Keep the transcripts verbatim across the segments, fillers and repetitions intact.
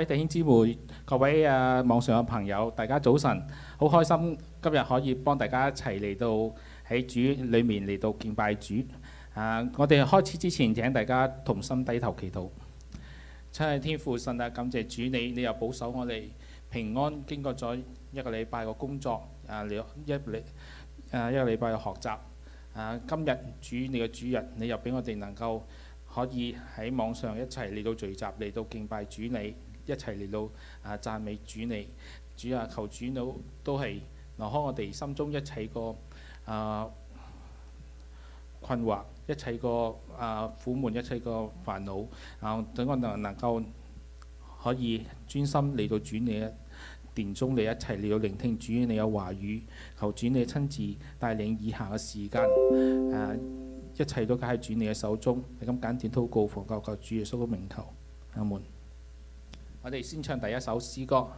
弟兄姊妹、各位啊網上嘅朋友，大家早晨，好開心今日可以幫大家一齊嚟到喺主裏面嚟到敬拜主。啊，我哋開始之前請大家同心低頭祈禱。親愛天父神啊，感謝主你，你又保守我哋平安經過咗一個禮拜嘅工作，啊，你一禮啊一個禮拜嘅學習。啊，今日主你嘅主日，你又俾我哋能夠可以喺網上一齊嚟到聚集，嚟到敬拜主你，一齊嚟到啊讚美主你。主啊，求主都都係挪開我哋心中一切個啊困惑，一切個啊苦悶，一切個煩惱啊，等我能能夠可以專心嚟到主你嘅殿中，你一齊嚟到聆聽主你嘅話語。求主你親自帶領以下嘅時間，誒、啊、一切都交喺主你嘅手中。你咁簡短禱告，奉救救主耶穌嘅名求，阿門。我哋先唱第一首詩歌，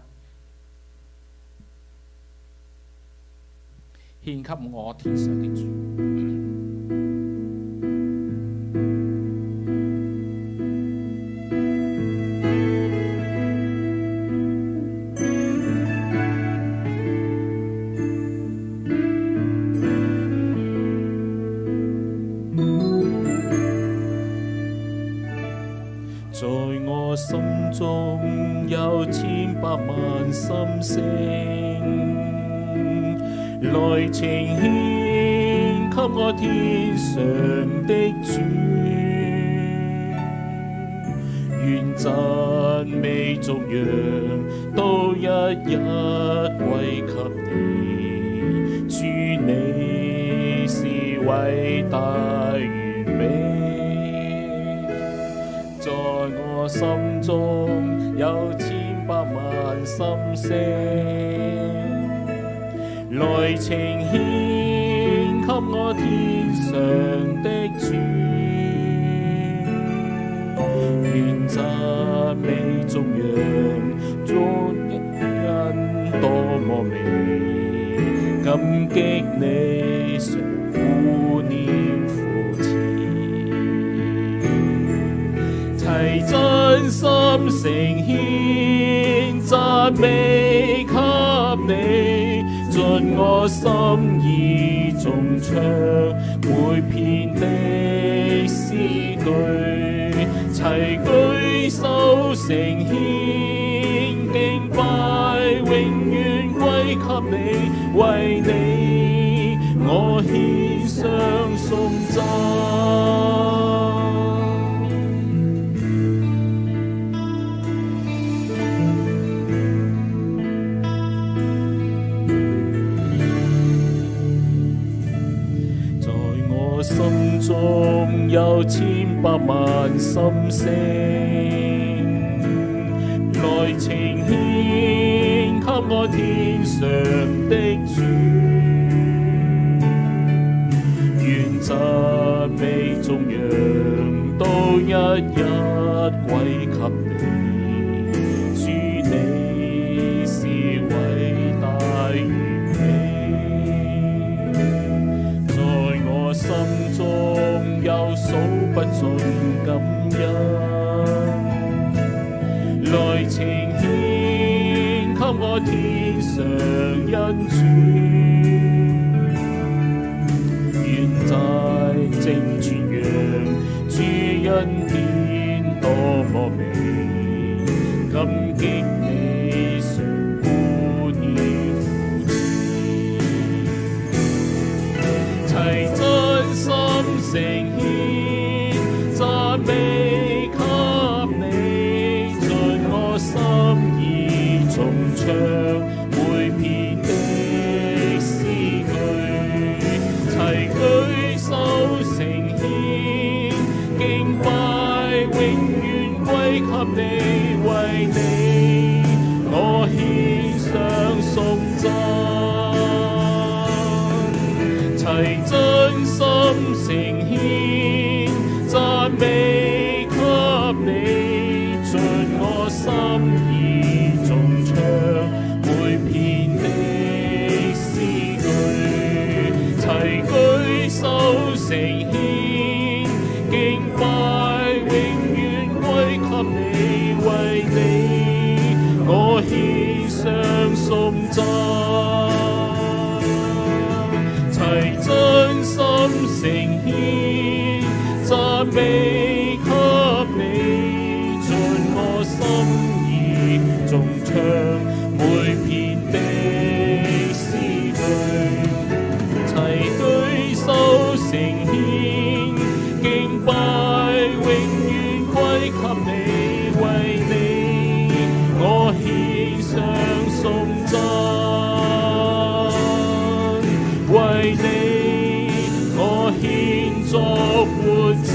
獻給我天上的主。 心中有千百萬心聲，來呈獻給我天上的主，願讚美頌揚都一一歸給你，主你是偉大完美。我心中有千百萬心聲，來呈獻給我天上的主，願讚美頌揚作恩多麼美，感激你常顧念扶持。齊真心誠獻讚美給你，盡我心意中唱每篇的詩句，齊舉手誠獻敬拜，永遠歸給你，為你我獻上頌讚。心中有千百萬心聲，來呈獻給我天上的主，願讚美頌揚都一一歸給你，主你是偉大完美。心中有數不盡感恩，來呈獻給我天上恩主，願大正傳揚主恩典多麼美，感激你常顧念扶持。齊心誠獻讚美給你，盡我心意重唱每篇的詩句，齊舉手誠獻敬拜，永遠歸給你，為你我獻上頌讚。齊真心誠獻讚美給你，盡我心意重唱我獻上頌讚，齊真心誠獻讚美給你，盡我心意頌唱每篇的詩句，齊對手誠獻敬拜，永遠歸給你，為你我獻上頌讚，為你我獻作活祭，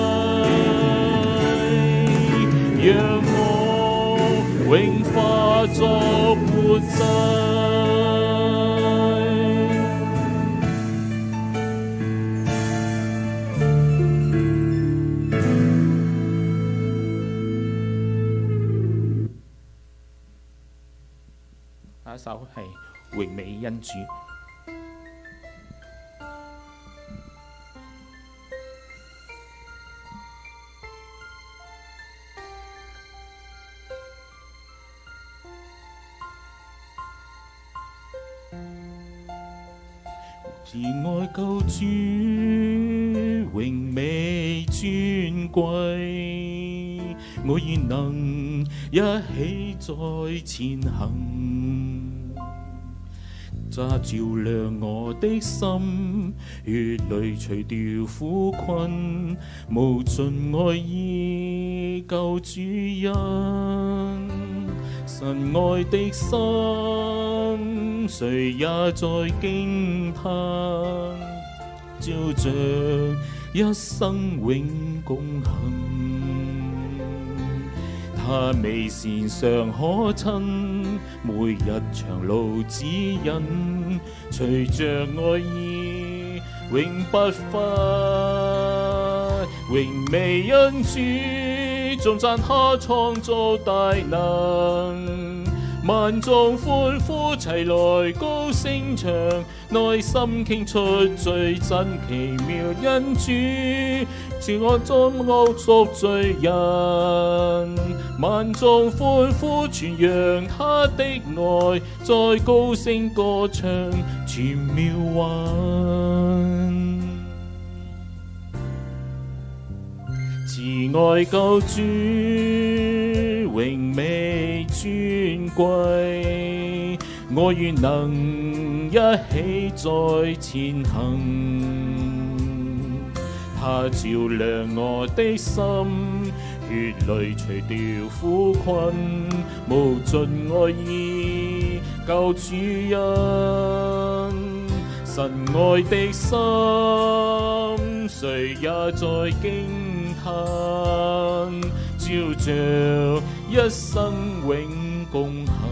讓我永化作活祭。 下一首係榮美恩主。 慈愛救主，榮美尊貴，我願能一起在前行，乍照亮我的心，血淚除掉苦困，無盡愛意救主恩。神愛的心，誰也在驚嘆，照着一生永共行。他美善常可親，每日長路指引，隨着愛意永不分。榮美恩主，頌讚他創造大能，萬眾歡呼齊來高聲唱，內心傾出最真奇妙恩主，是我中惡贖罪人，萬眾歡呼傳揚他的愛，在高聲歌唱傳妙韻。慈愛救主，榮美尊貴，我願能一起在前行。他照亮我的心，血淚除掉苦困，無盡愛意救主恩。神愛的心，誰也在驚嘆，照着一生永共行。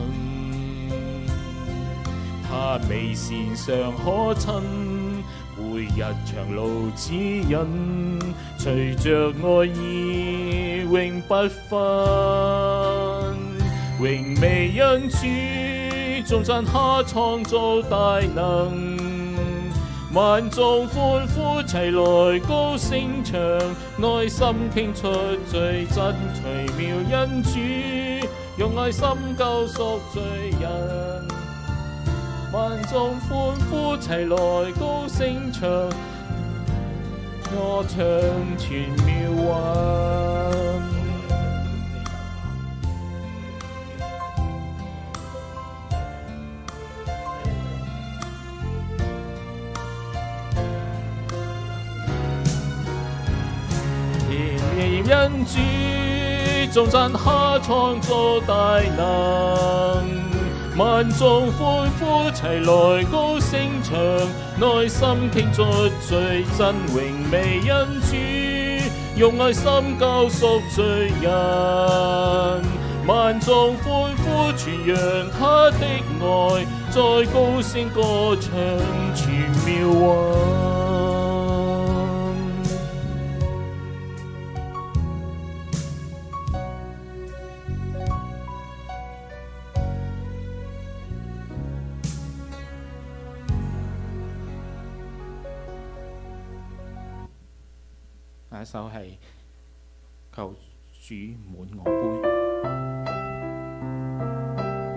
他美善常可親，每日長路指引，隨着愛意永不分。榮美恩主，頌讚他創造大能，萬眾歡呼齊來高聲唱，內心傾出最真奇妙恩主，用愛心救贖罪人。萬眾歡呼齊來高聲唱，我唱全妙韻。恩主，頌讚他創造大能，萬眾歡呼齊來高聲唱，內心傾出最真榮美恩主，用愛心救贖罪人。萬眾歡呼傳揚他的愛，在高聲歌唱全妙韻。 下一首係求主滿我杯。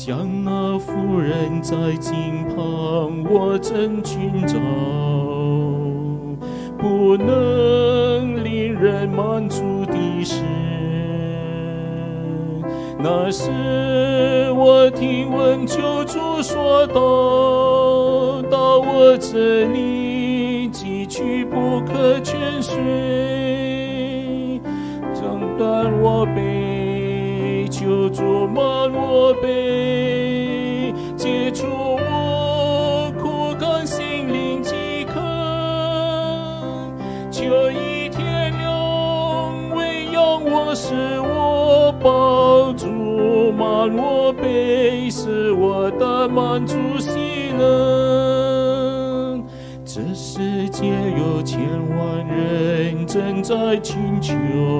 像那妇人在井旁，我正寻找，不能令人满足的事。那时我听闻救主说道，到我这里汲取不可泉水，挣断我背，救主满我背，解除我枯干心灵饥渴，求一天亮，喂养我，使我饱足，满我背，使我的满足喜乐。这世界有千万人正在寻求，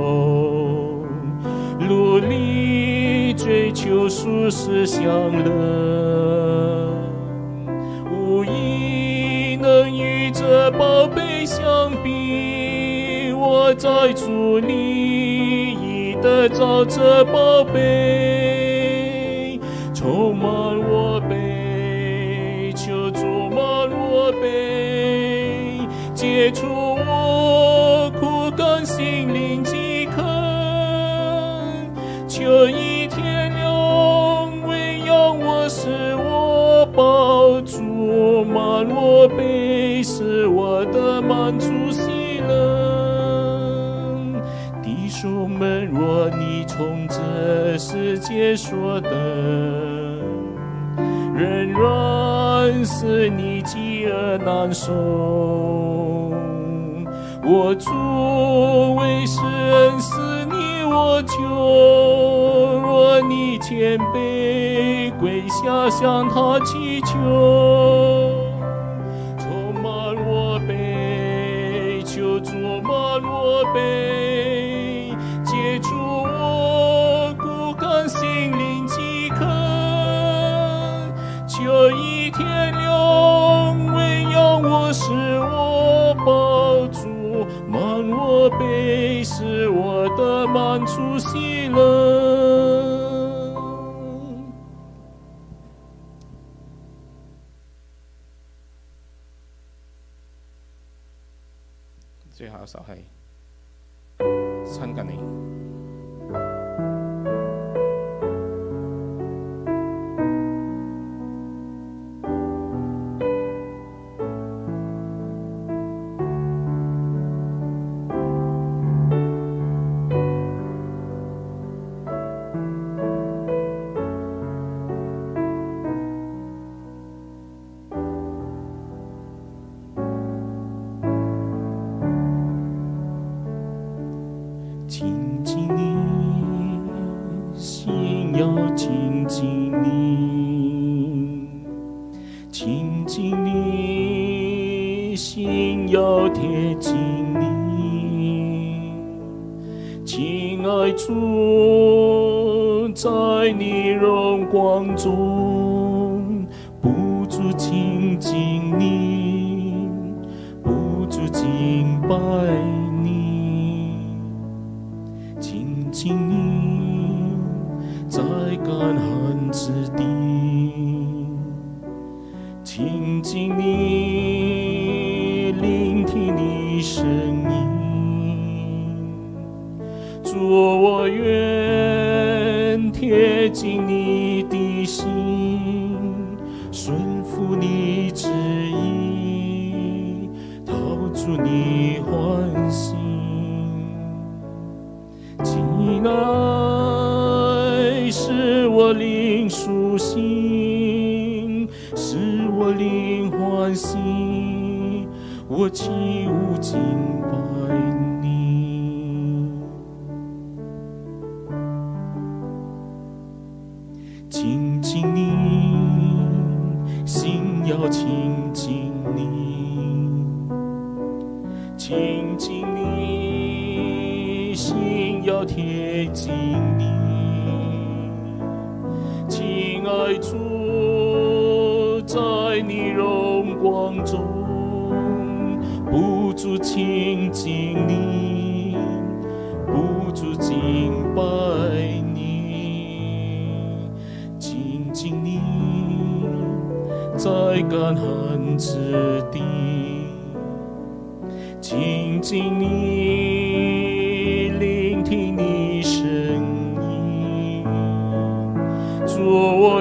努力追求舒适享乐，无一能与这宝贝相比。我在主里已得着这宝贝，充满我背，求主满我背，解除我枯干心灵饥渴，求一天亮，喂养我，使我饱足，满我背，使我的满足喜乐。弟兄们，若你从这世界所得，仍然使你饥饿难受，我主为是恩赐你我救。若你谦卑跪下向他祈求，充满我背，求主满我背，解除我枯干心灵饥渴，求一天亮，喂养我，使我饱足，满我背，使我的满足喜乐。 最後一首係親近你。 亲近你，心要亲近你，亲近你，心要贴近你。亲爱主，在你荣光中，不住亲近你，不住敬拜你。亲近你，在干旱之地，亲近你，聆听你声音。主，我愿贴近你的心，顺服你旨意，讨主你欢心。亲爱，使我灵苏醒，使我灵欢喜，我起舞敬拜你。亲近你，心要亲近你，亲近你，心要贴近你。亲爱主，在你荣光中，不住亲近你，不住敬拜你。亲近干旱之地，静静你聆听你声音，主我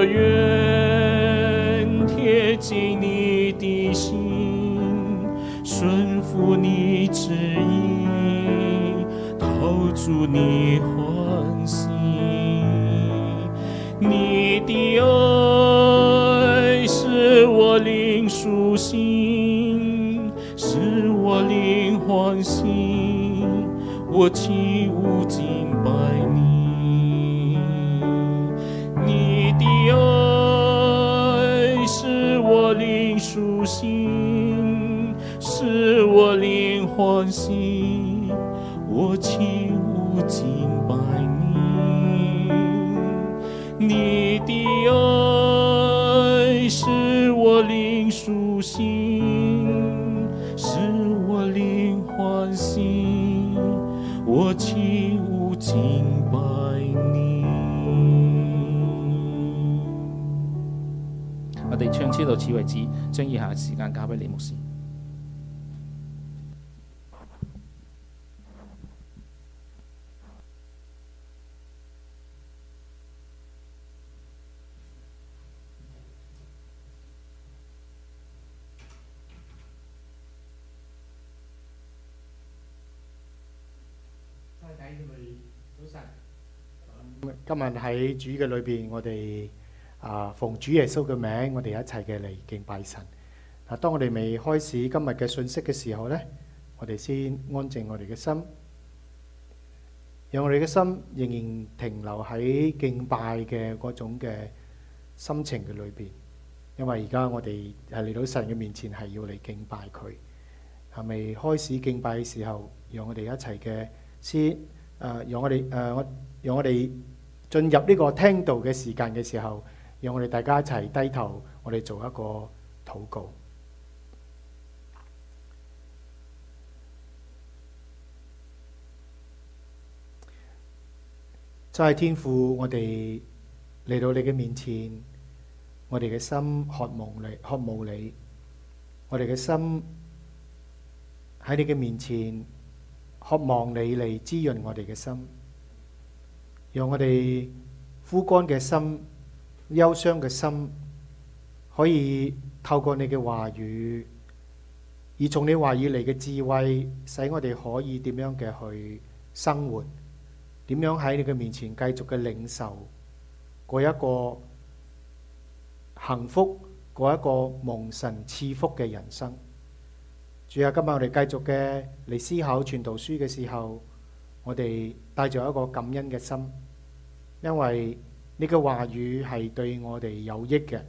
愿贴近你的心，顺服你旨意，讨主你欢喜。你的爱使我灵苏醒，使我灵欢喜，我起舞敬拜你。你的爱使我灵苏醒，使我灵欢喜，我起舞敬拜你。你的爱使我灵苏醒，使我灵欢喜，我起舞敬拜你。 我哋唱詩到此為止，將以下嘅時間交俾李牧師。 今日喺主嘅裏邊，我哋啊奉主耶穌嘅名，我哋一齊嘅嚟敬拜神。嗱，當我哋未開始今日嘅信息嘅時候呢，我哋先安靜我哋嘅心，讓我哋嘅心仍然停留喺敬拜嘅嗰種嘅心情嘅裏邊。因為而家我哋係嚟到神嘅面前，係要嚟敬拜佢。係未開始敬拜嘅時候，讓我哋一齊嘅先誒，讓我哋誒我讓我哋進入呢個聽道嘅時間嘅時候，讓我哋大家一齊低頭，我哋做一個禱告。真係天父，我哋嚟到你嘅面前，我哋嘅心渴望你，渴慕你。我哋嘅心喺你嘅面前，渴望你嚟滋潤我哋嘅心。讓我哋枯乾嘅心、憂傷嘅心，可以透過你嘅話語，而從你話語嚟嘅智慧，使我哋可以點樣嘅去生活，點樣喺你嘅面前繼續嘅領受嗰一個幸福，嗰一個蒙神賜福嘅人生。主啊，今日我哋繼續嘅嚟思考傳道書嘅時候，我哋帶著一個感恩嘅心，因為呢個話語係對我哋有益嘅。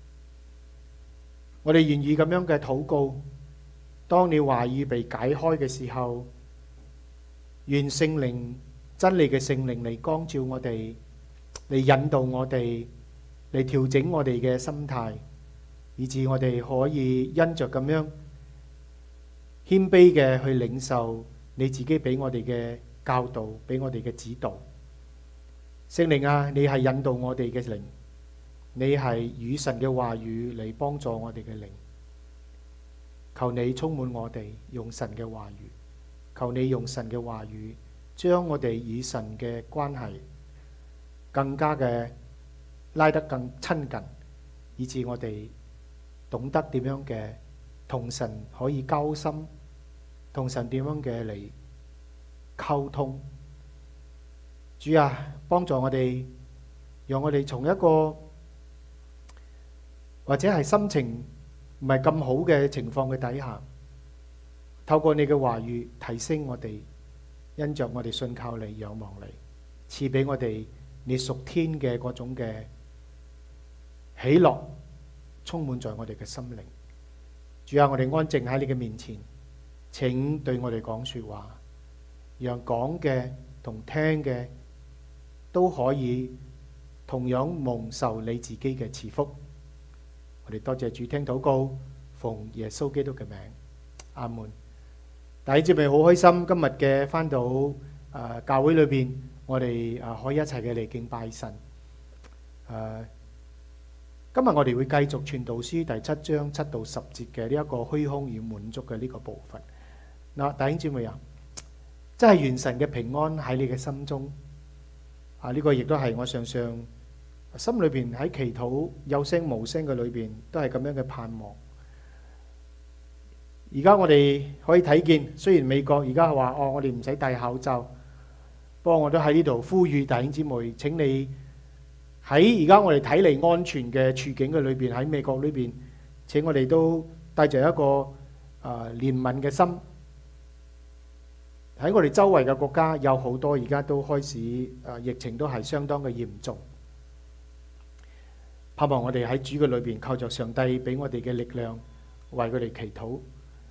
我哋願意咁樣嘅禱告，當你話語被解開嘅時候，願聖靈真理嘅聖靈嚟光照我哋，嚟引導我哋，嚟調整我哋嘅心態，以致我哋可以因着咁樣謙卑嘅去領受你自己俾我哋嘅教導，俾我哋嘅指導。聖靈啊，你係引導我哋嘅靈，你係與神嘅話語嚟幫助我哋嘅靈。求你充滿我哋，用神嘅話語，求你用神嘅話語將我哋與神嘅關係更加嘅拉得更親近，以致我哋懂得點樣嘅同神可以交心，同神點樣嘅嚟溝通。主啊，幫助我哋，讓我哋從一個或者係心情唔係咁好嘅情況嘅底下，透過你嘅話語提升我哋，因着我哋信靠你、仰望你，賜俾我哋你屬天嘅嗰種嘅喜樂，充滿在我哋嘅心靈。主啊，我哋安靜喺你嘅面前，請對我哋講說話，讓講嘅同聽嘅都可以同樣蒙受你自己嘅賜福。我哋多謝主，聽禱告，奉耶穌基督嘅名，阿門。弟兄姊妹好開心，今日嘅返到誒、呃、教會裏邊，我哋誒可以一齊嘅嚟敬拜神。誒、呃， 今日我哋會繼續傳道書第七章七到十節嘅呢一個虛空與滿足嘅呢個部分。嗱，弟兄姊妹啊，真係願神嘅平安喺你嘅心中啊！呢個亦都係我常常心裏邊喺祈禱有聲無聲嘅裏邊都係咁樣嘅盼望。而家我哋可以睇見，雖然美國而家話哦，我哋唔使戴口罩，不過我都喺呢度呼籲弟兄姊妹，請你喺而家我哋睇嚟安全嘅處境嘅裏邊，喺美國裏邊，請我哋都帶着一個誒憐憫嘅心。喺我哋周圍嘅國家有好多而家都開始誒疫情都係相當嘅嚴重，盼望我哋喺主嘅裏邊靠着上帝俾我哋嘅力量，為佢哋祈禱。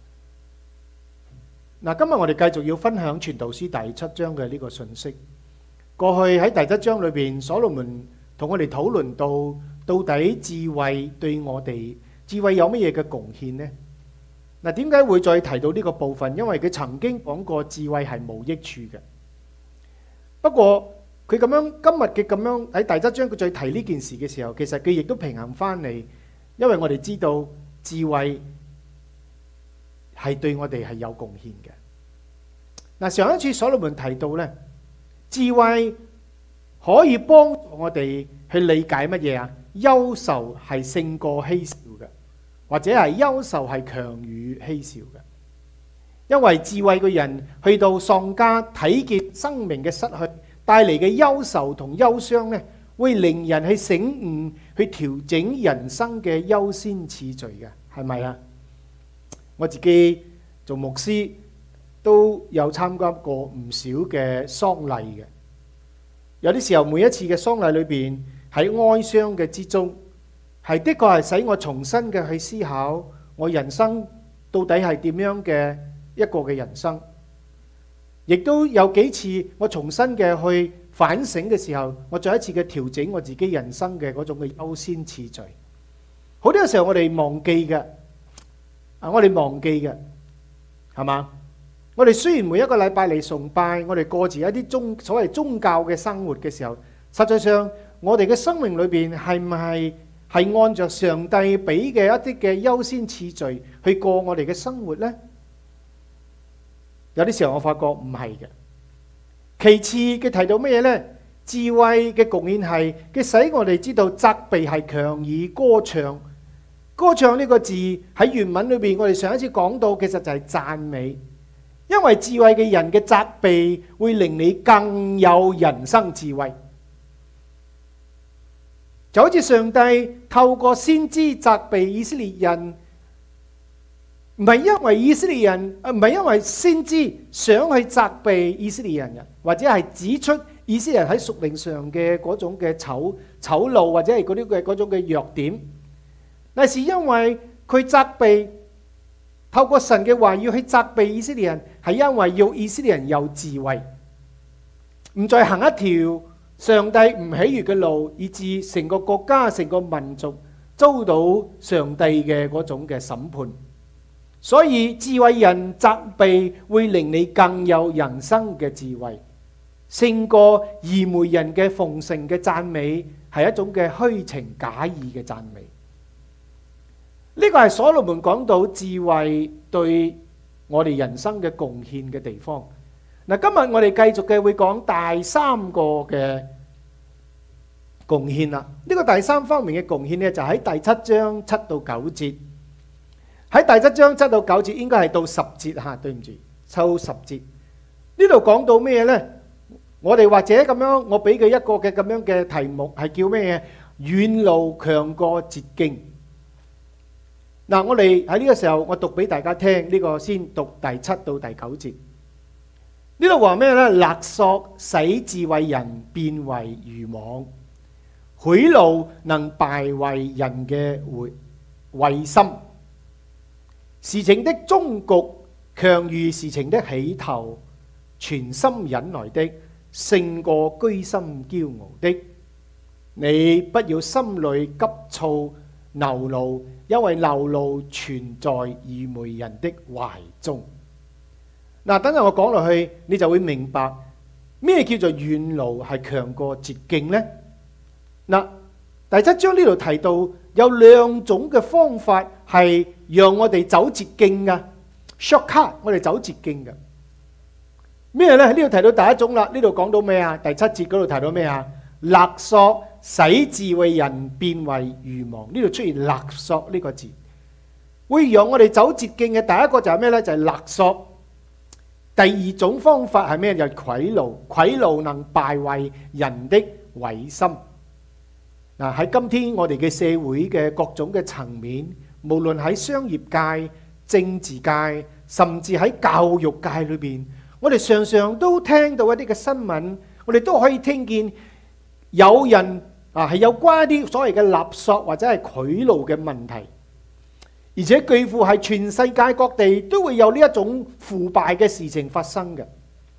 嗱，今日我哋繼續要分享傳道書第七章嘅呢個信息。過去喺第七章裏邊，所羅門同我哋討論到，到底智慧對我哋智慧有乜嘢嘅貢獻呢？嗱，點解會再提到呢個部分？因為佢曾經講過智慧係無益處嘅。不過佢咁樣今日嘅咁樣喺第七章佢再提呢件事嘅時候，其實佢亦都平衡翻嚟，因為我哋知道智慧係對我哋係有貢獻嘅。嗱，上一次所羅門提到呢，智慧可以幫助我哋去理解乜嘢啊？憂愁係勝過嬉笑嘅，或者係憂愁係強於嬉笑嘅。因為智慧嘅人去到喪家睇見生命嘅失去帶嚟嘅憂愁同憂傷呢，會令人去醒悟，去調整人生嘅優先次序嘅，係咪啊？我自己做牧師都有參加過唔少嘅喪禮嘅。有啲時候，每一次嘅喪禮裏邊喺哀傷嘅之中，係的確係使我重新嘅去思考我人生到底係點樣嘅一個嘅人生。亦都有幾次我重新嘅去反省嘅時候，我再一次嘅調整我自己人生嘅嗰種嘅優先次序。好多時候我哋忘記嘅，啊，我哋忘記嘅，係嘛？我哋雖然每一個禮拜嚟崇拜，我哋過住一啲宗所謂宗教嘅生活嘅時候，實際上我哋嘅生命裏邊係唔係係按照上帝俾嘅一啲嘅優先次序去過我哋嘅生活呢？有啲時候我發覺唔係嘅。其次佢提到乜嘢呢？智慧嘅貢獻係佢使我哋知道責備係強於歌唱。歌唱呢個字喺原文裏邊，我哋上一次講到，其實就係讚美。因為智慧嘅人嘅責備會令你更有人生智慧，就好似上帝透過先知責備以色列人，唔係因為以色列人，唔係因為先知想去責備以色列人嘅，或者係指出以色列人喺屬靈上嘅嗰種嘅醜醜陋，或者係嗰啲嘅嗰種嘅弱點，但是因為佢責備。透過神嘅話要去責備以色列人，係因為要以色列人有智慧，唔再行一條上帝唔喜悅嘅路，以致成個國家、成個民族遭到上帝嘅嗰種嘅審判。所以智慧人責備會令你更有人生嘅智慧，勝過愚昧人嘅奉承嘅讚美，係一種嘅虛情假意嘅讚美。呢個係所羅門講到智慧對我哋人生嘅貢獻嘅地方。嗱，今日我哋繼續嘅會講第三個嘅貢獻啦。呢個第三方面嘅貢獻呢，就喺第七章七到九節。喺第七章七到九節應該係到十節嚇，對唔住，抽十節。呢度講到咩呢？我哋或者咁樣，我俾佢一個嘅咁樣嘅題目係叫咩嘢？遠路強過捷徑。嗱，我哋喺呢個時候，我讀俾大家聽，呢個先讀第七到第九節。呢度話咩呢？勒索使智慧人變為愚妄，賄賂能敗壞人嘅慧慧心。事情的終局強於事情的起頭，全心忍耐的勝過居心驕傲的。你不要心裏急躁惱怒，因為惱怒存在愚昧人的懷中。嗱，等陣我講落去，你就會明白咩叫做遠路係強過捷徑呢？嗱，第七章呢度提到有兩種嘅方法係讓我哋走捷徑嘅 shortcut， 我哋走捷徑嘅咩呢？呢度提到第一種啦，呢度講到咩啊？第七節嗰度提到咩啊？勒索使智慧人變為愚妄，呢度出現勒索呢個字，會讓我哋走捷徑嘅第一個就係咩呢？就係勒索。第二種方法係咩？就係賄賂，賄賂能敗壞人的委心。嗱，喺今天我哋嘅社會嘅各種嘅層面，無論喺商業界、政治界，甚至喺教育界裏邊，我哋常常都聽到一啲嘅新聞，我哋都可以聽見有人啊係有關一啲所謂嘅勒索或者係賄賂嘅問題，而且幾乎係全世界各地都會有呢一種腐敗嘅事情發生嘅。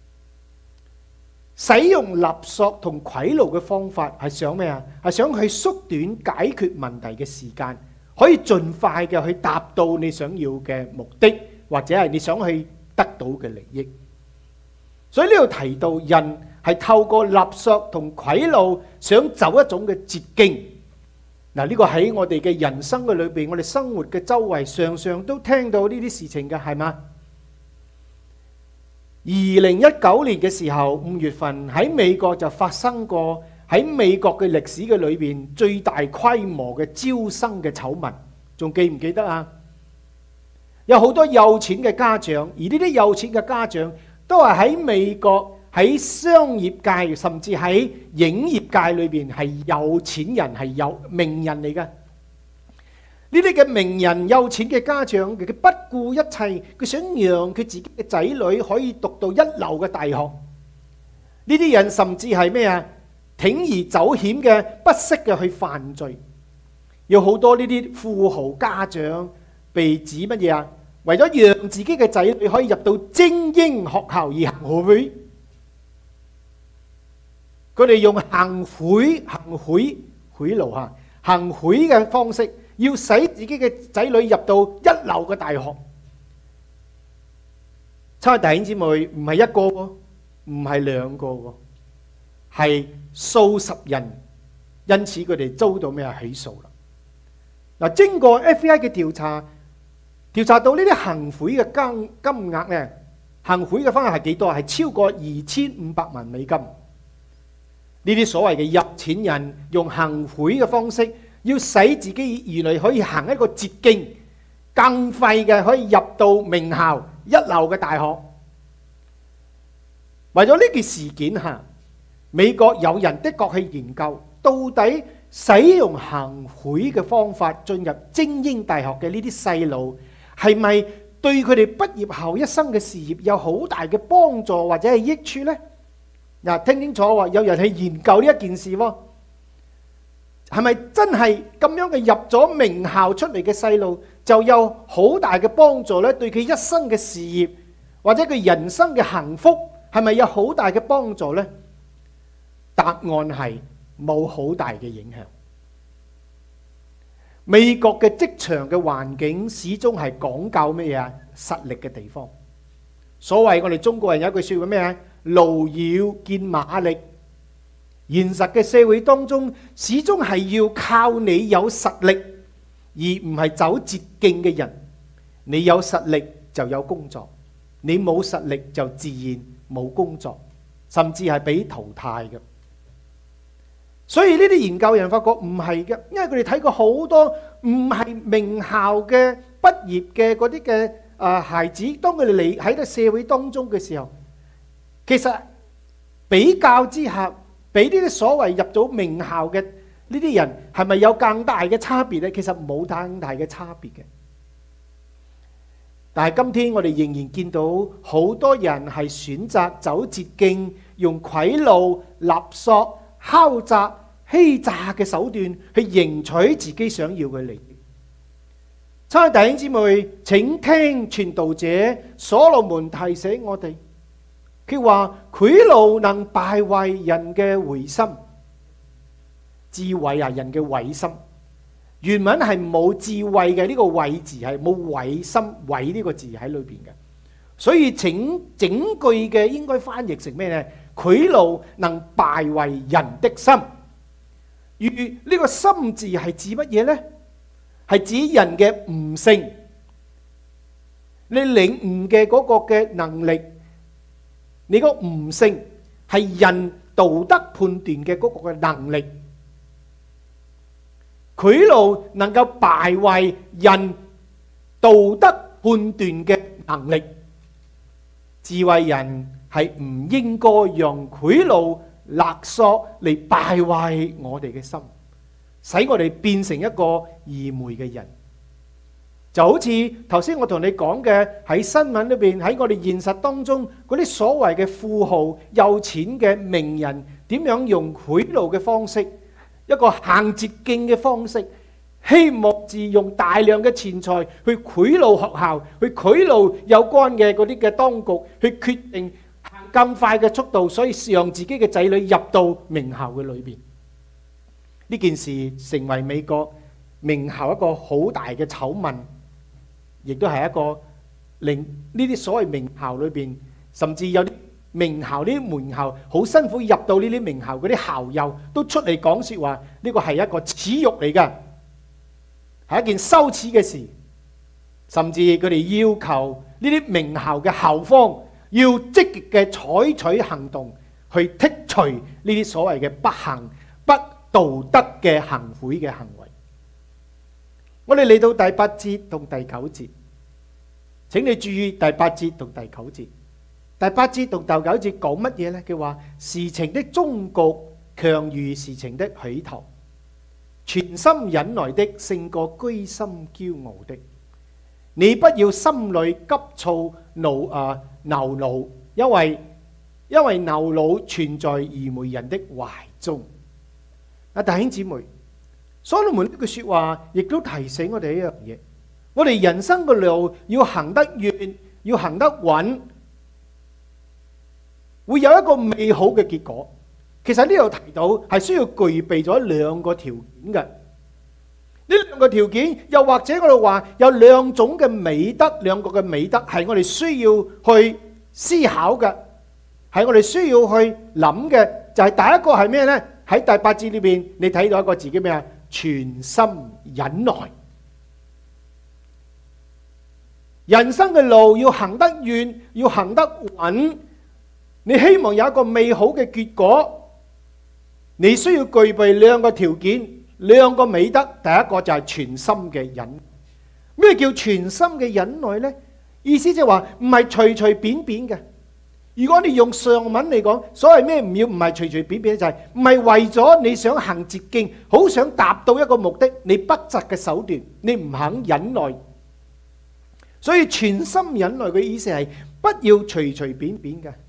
使用勒索同賄賂嘅方法係想咩啊？係想去縮短解決問題嘅時間，可以盡快嘅去達到你想要嘅目的，或者係你想去得到嘅利益。所以呢度提到人係透過勒索同賄賂想走一種嘅捷徑。嗱，呢個喺我哋嘅人生嘅裏邊，我哋生活嘅周圍常常都聽到呢啲事情嘅，係嘛？二零一九年嘅時候，五月份喺美國就發生過喺美國嘅歷史嘅裏邊最大規模嘅招生嘅醜聞，仲記唔記得啊？有好多有錢嘅家長，而呢啲有錢嘅家長都係喺美國喺商業界甚至喺影業界裏邊係有錢人，係有名人嚟嘅。呢啲嘅名人有錢嘅家長，佢不顧一切，佢想讓佢自己嘅仔女可以讀到一流嘅大學。呢啲人甚至係咩啊？鋌而走險嘅，不惜嘅去犯罪。有好多呢啲富豪家長被指乜嘢啊？為咗讓自己嘅仔女可以入到精英學校而行賄，佢哋用行賄、行賄、賄賂嚇、行賄嘅方式，要使自己嘅仔女入到一流嘅大學。親愛弟兄姊妹，唔係一個喎，唔係兩個喎，係數十人，因此佢哋遭到咩啊？起訴啦。嗱，經過 F B I 嘅調查，調查到呢啲行賄嘅金金額咧，行賄嘅方額係幾多？係超過二千五百萬美金。呢啲所謂嘅有錢人用行賄嘅方式，要使自己兒女可以行一個捷徑，更快嘅可以入到名校一流嘅大學。為咗呢件事件嚇，美國有人的確去研究，到底使用行賄嘅方法進入精英大學嘅呢啲細路，係咪對佢哋畢業後一生嘅事業有好大嘅幫助或者係益處呢？嗱，聽清楚喎，有人去研究呢一件事喎，係咪真係咁樣嘅入咗名校出嚟嘅細路就有好大嘅幫助呢？對佢一生嘅事業或者佢人生嘅幸福係咪有好大嘅幫助呢？答案係冇好大嘅影響。美國嘅職場嘅環境始終係講究咩嘢啊？實力嘅地方。所謂我哋中國人有一句説話咩啊？路遙見馬力。現實嘅社會當中，始終係要靠你有實力，而唔係走捷徑嘅人。你有實力就有工作，你冇實力就自然冇工作，甚至係被淘汰嘅。所以呢啲研究人發覺唔係嘅，因為佢哋睇過好多唔係名校嘅畢業嘅嗰啲嘅啊孩子，當佢哋嚟喺個社會當中嘅時候，其實比較之下，比呢啲所謂入咗名校嘅呢啲人係咪有更大嘅差別呢？其實冇更大嘅差別嘅。但係今天我哋仍然見到好多人係選擇走捷徑，用賄賂、勒索、敲詐、欺詐嘅手段去贏取自己想要嘅利益。親愛弟兄姊妹，請聽傳道者所羅門提醒我哋，佢話賄賂能敗壞人嘅回心，智慧啊，人嘅委心。原文係冇智慧嘅，呢個慧字係冇委心，委呢個字喺裏邊嘅，所以整整句嘅應該翻譯成咩呢？賄賂能敗壞人的心。而呢個心字係指乜嘢呢？ 係指人嘅悟性，你領悟嘅嗰個嘅能力，你個悟性係人道德判斷嘅嗰個嘅能力。賄賂能夠敗壞人道德判斷嘅能力。智慧人係唔應該用賄賂勒索嚟敗壞我哋嘅心，使我哋變成一個愚昧嘅人。就好似頭先我同你講嘅，喺新聞裏邊，喺我哋現實當中嗰啲所謂嘅富豪、有錢嘅名人，點樣用賄賂嘅方式，一個行捷徑嘅方式，希望自用大量嘅錢財去賄賂學校，去賄賂有關嘅嗰啲嘅當局，去決定行更快嘅速度，所以讓自己嘅仔女入到名校嘅裏邊。呢件事成為美國名校一個好大嘅醜聞，亦都係一個令呢啲所謂名校裏邊，甚至有啲名校呢啲門校好辛苦入到呢啲名校嗰啲校友都出嚟講説話，呢個係一個恥辱嚟㗎，係一件羞恥嘅事。甚至佢哋要求呢啲名校嘅校方要積極嘅採取行動，去剔除呢啲所謂嘅不幸、不道德嘅行賄嘅行為。我哋嚟到第八節同第九節，請你注意第八節同第九節。第八節同第九節講乜嘢呢？佢話事情的終局強於事情的起頭，全心忍耐的勝過居心驕傲的。你不要心裏急躁怒啊惱怒，因為因為惱怒存在愚昧人的懷中。啊，弟兄姊妹，所羅門呢句說話亦都提醒我哋一樣嘢：我哋人生嘅路要行得遠，要行得穩，會有一個美好嘅結果。其實呢度提到係需要具備咗兩個條件嘅。呢兩個條件，又或者我哋話有兩種嘅美德，兩個嘅美德係我哋需要去思考嘅，係我哋需要去諗嘅。就係第一個係咩呢？喺第八節裏邊，你睇到一個字叫咩啊？全心忍耐。人生嘅路要行得遠，要行得穩，你希望有一個美好嘅結果，你需要具備兩個條件，兩個美德。第一個就係全心嘅忍。咩叫全心嘅忍耐呢？意思即係話唔係隨隨便便嘅。如果你用上文嚟講，所謂咩唔要唔係隨隨便便，就係唔係為咗你想行捷徑，好想達到一個目的，你不擇嘅手段，你唔肯忍耐。所以全心忍耐嘅意思係不要隨隨便便嘅。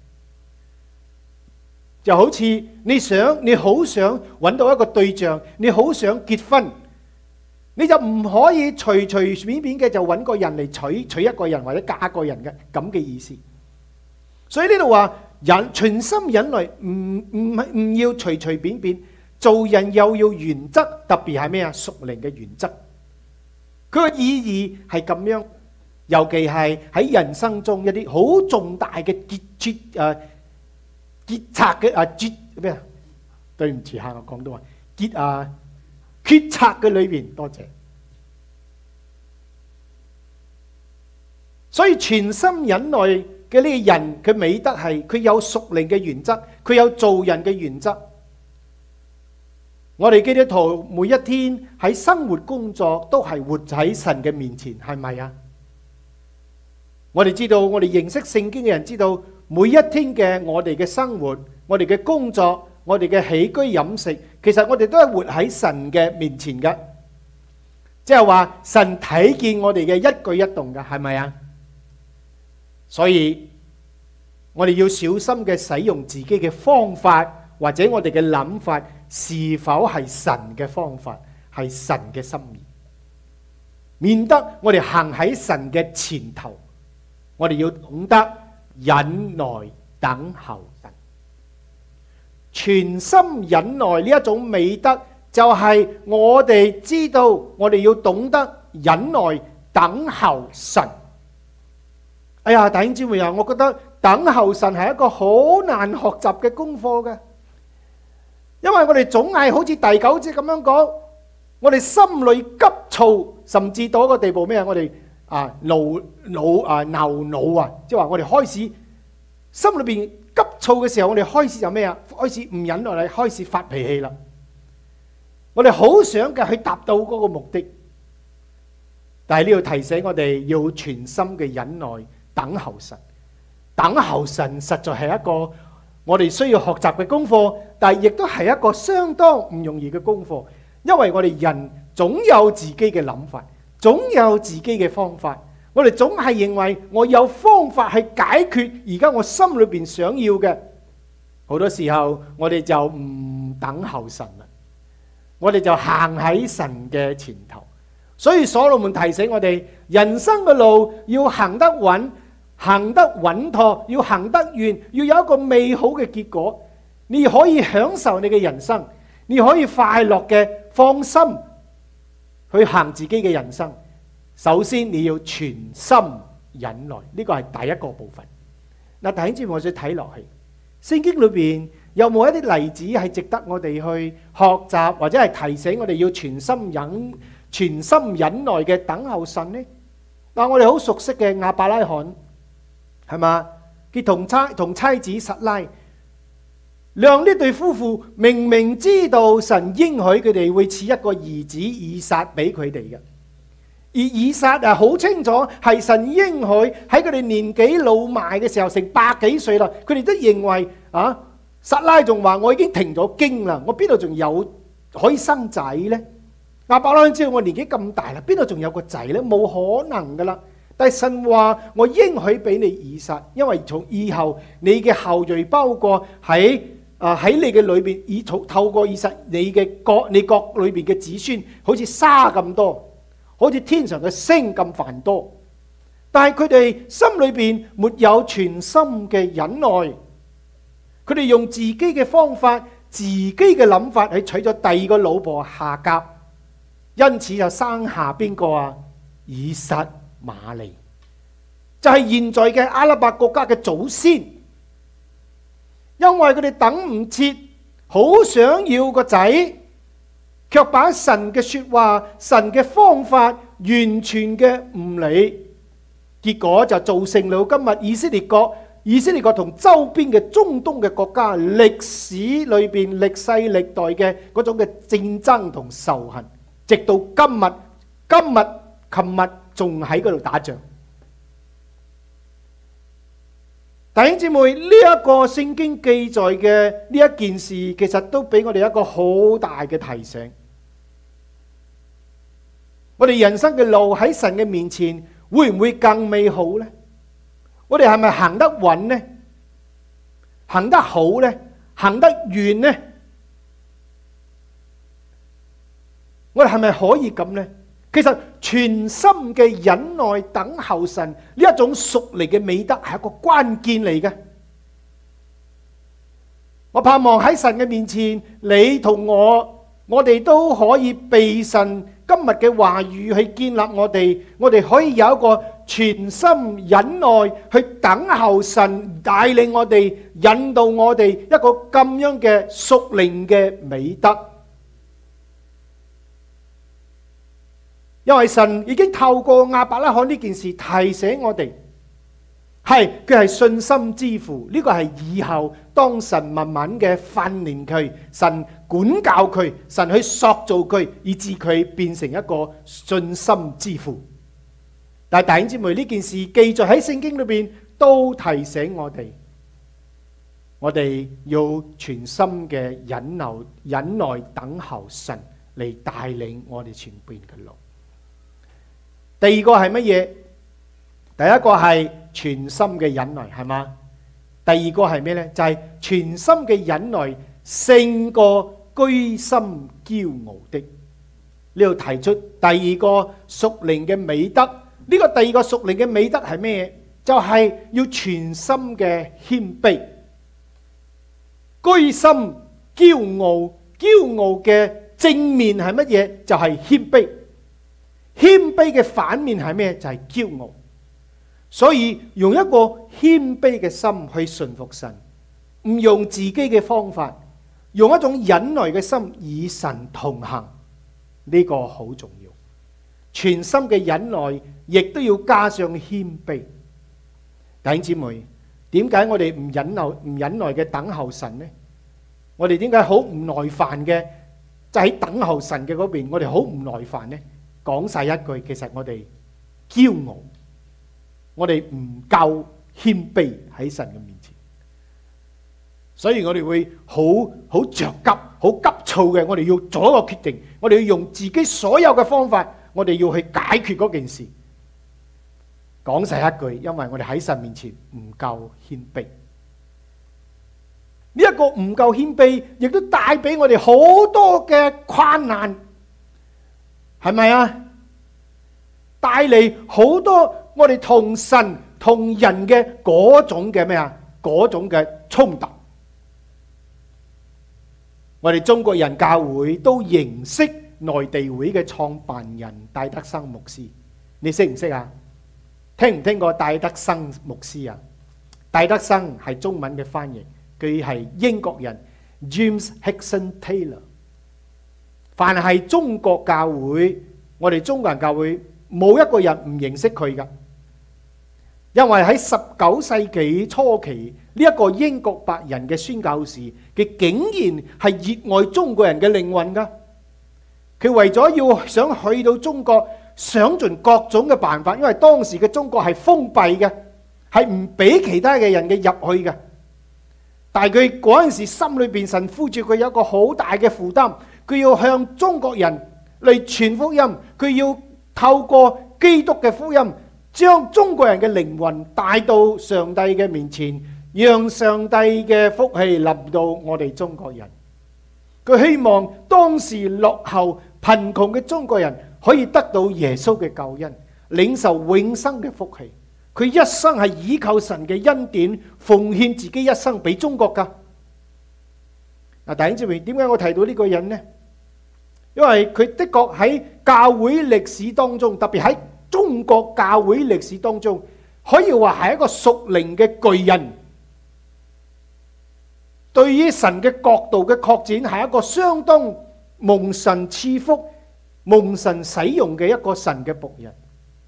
就好似你想你好想揾到一個對象，你好想結婚，你就唔可以隨隨便便嘅就揾個人嚟娶娶一個人或者嫁個人嘅咁嘅意思。所以呢度話忍全心忍耐，唔唔係唔要隨隨便便，做人又要原則，特別係咩啊？屬靈嘅原則。佢嘅意義係咁樣，尤其係喺人生中一啲好重大嘅決決誒決策嘅啊決咩啊？對唔住嚇，我講到話決啊決策嘅裏邊，多謝。所以全心忍耐嘅呢個人嘅美德係佢有屬靈嘅原則，佢有做人嘅原則。我哋基督徒每一天喺生活工作都係活喺神嘅面前，係咪啊？我哋知道，我哋認識聖經嘅人知道，每一天嘅我哋嘅生活，我哋嘅工作，我哋嘅起居飲食，其實我哋都係活喺神嘅面前嘅。即係話神睇見我哋嘅一舉一動嘅，係咪啊？所以我哋要小心嘅使用自己嘅方法，或者我哋嘅諗法是否係神嘅方法，係神嘅心意，免得我哋行喺神嘅前頭。我哋要懂得忍耐等候神，全心忍耐呢一種美德，就係我哋知道我哋要懂得忍耐等候神。哎呀，弟兄姊妹啊，我覺得等候神係一個好難學習嘅功課嘅，因為我哋總係好似第九節咁樣講， 我哋心裏急躁，甚至到一個地步咩啊？我哋啊怒怒啊鬧怒啊，即係話我哋開始心裏邊急躁嘅時候，我哋開始就咩啊？開始唔忍耐，開始發脾氣啦。我哋好想嘅去達到嗰個目的，但係呢度提醒我哋要全心嘅忍耐等候神。等候神實在係一個我哋需要學習嘅功課，但係亦都係一個相當唔容易嘅功課。因為我哋人總有自己嘅諗法，總有自己嘅方法，我哋總係認為我有方法去解決而家我心裏邊想要嘅。好多時候我哋就唔等候神啦，我哋就行喺神嘅前頭。所以所羅門提醒我哋，人生嘅路要行得穩，行得穩妥，要行得遠，要有一個美好嘅結果。你可以享受你嘅人生，你可以快樂嘅放心去行自己嘅人生。首先你要全心忍耐，呢個係第一個部分。嗱，弟兄姊妹，我想睇落去聖經裏邊有冇一啲例子係值得我哋去學習，或者係提醒我哋要全心忍全心忍耐嘅等候神呢？嗱，我哋好熟悉嘅亞伯拉罕，係嘛？佢同妻同妻子撒拉，讓呢對夫婦明明知道神應許佢哋會賜一個兒子以撒俾佢哋嘅，而以撒啊好清楚係神應許，喺佢哋年紀老邁嘅時候，成百幾歲啦，佢哋都認為啊，撒拉仲話我已經停咗經啦，我邊度仲有可以生仔呢？亞伯拉罕知道我年紀咁大啦，邊度仲有個仔呢？冇可能噶啦。但係神話我應許俾你以撒，因為從以後你嘅後裔，包括喺啊喺你嘅裏邊，以透過以撒，你嘅國你國裏邊嘅子孫，好似沙咁多，好似天上嘅星咁繁多。但係佢哋心裏邊沒有全心嘅忍耐，佢哋用自己嘅方法、自己嘅諗法去娶咗第二個老婆夏甲，因此就生下邊個啊？以實瑪利，就係現在嘅阿拉伯國家嘅祖先。因為佢哋等唔切，好想要個仔，卻把神嘅說話、神嘅方法完全嘅唔理，結果就造成了今日以色列國、以色列國同周邊嘅中東嘅國家歷史裏邊歷世歷代嘅嗰種嘅戰爭同仇恨，直到今日、今日、琴日仲喺嗰度打仗。弟兄姊妹，呢一個聖經記載嘅呢一件事，其實都俾我哋一個好大嘅提醒。我哋人生嘅路喺神嘅面前，會唔會更美好呢？我哋係咪行得穩呢？行得好呢？行得遠呢？我哋係咪可以咁呢？其實全心嘅忍耐等候神呢一種屬靈嘅美德係一個關鍵嚟嘅。我盼望喺神嘅面前，你同我，我哋都可以被神今日嘅話語去建立我哋，我哋可以有一個全心忍耐去等候神帶領我哋，引導我哋一個咁樣嘅屬靈嘅美德。因為神已經透過亞伯拉罕呢件事提醒我哋，係佢係信心之父，呢個係以後當神慢慢嘅訓練佢，神管教佢，神去塑造佢，以致佢變成一個信心之父。但係弟兄姊妹，呢件事記載喺聖經裏邊，都提醒我哋，我哋要全心嘅忍耐、忍耐等候神嚟帶領我哋前邊嘅路。第二個係乜嘢？第一個係全心嘅忍耐，係嘛？第二個係咩呢？就係全心嘅忍耐勝過居心驕傲的。呢度提出第二個屬靈嘅美德。呢個第二個屬靈嘅美德係咩？就係要全心嘅謙卑。居心驕傲，驕傲嘅正面係乜嘢？就係謙卑。謙卑嘅反面係咩？就係驕傲。所以用一個謙卑嘅心去順服神，唔用自己嘅方法，用一種忍耐嘅心與神同行， 呢個好重要。全心嘅忍耐，亦都要加上謙卑。弟兄姊妹，點解我哋唔忍耐唔忍耐嘅等候神呢？我哋點解好唔耐煩嘅？就喺等候神嘅嗰邊，我哋好唔耐煩呢？講晒一句，其實我哋驕傲，我哋唔夠謙卑喺神嘅面前，所以我哋會好好着急、好急躁嘅。我哋要做一個決定，我哋要用自己所有嘅方法，我哋要去解決嗰件事。講晒一句，因為我哋喺神面前唔夠謙卑。呢一個唔夠謙卑，亦都帶俾我哋好多嘅困難，係咪啊？帶嚟好多我哋同神同人嘅嗰種嘅咩啊？嗰種嘅衝突。我哋中國人教會都認識內地會嘅創辦人戴德生牧師，你識唔識啊？聽唔聽過戴德生牧師啊？戴德生係中文嘅翻譯，佢係英國人 James Hixson Taylor。凡係中國教會，我哋中國人教會冇一個人唔認識佢噶，因為喺十九世紀初期呢一個英國白人嘅宣教士，佢竟然係熱愛中國人嘅靈魂噶。佢為咗要想去到中國，想盡各種嘅辦法，因為當時嘅中國係封閉嘅，係唔俾其他嘅人嘅入去嘅。但係佢嗰陣時心裏邊神呼召佢有一個好大嘅負擔，佢要向中國人嚟傳福音，佢要透過基督嘅福音，將中國人嘅靈魂帶到上帝嘅面前，讓上帝嘅福氣臨到我哋中國人。佢希望當時落後貧窮嘅中國人可以得到耶穌嘅救恩，領受永生嘅福氣。佢一生係依靠神嘅恩典，奉獻自己一生俾中國噶。嗱，弟兄姊妹，點解我提到呢個人呢？因為佢的確喺教會歷史當中，特別喺中國教會歷史當中，可以話係一個屬靈嘅巨人。對於神嘅國度嘅擴展，係一個相當蒙神賜福、蒙神使用嘅一個神嘅僕人。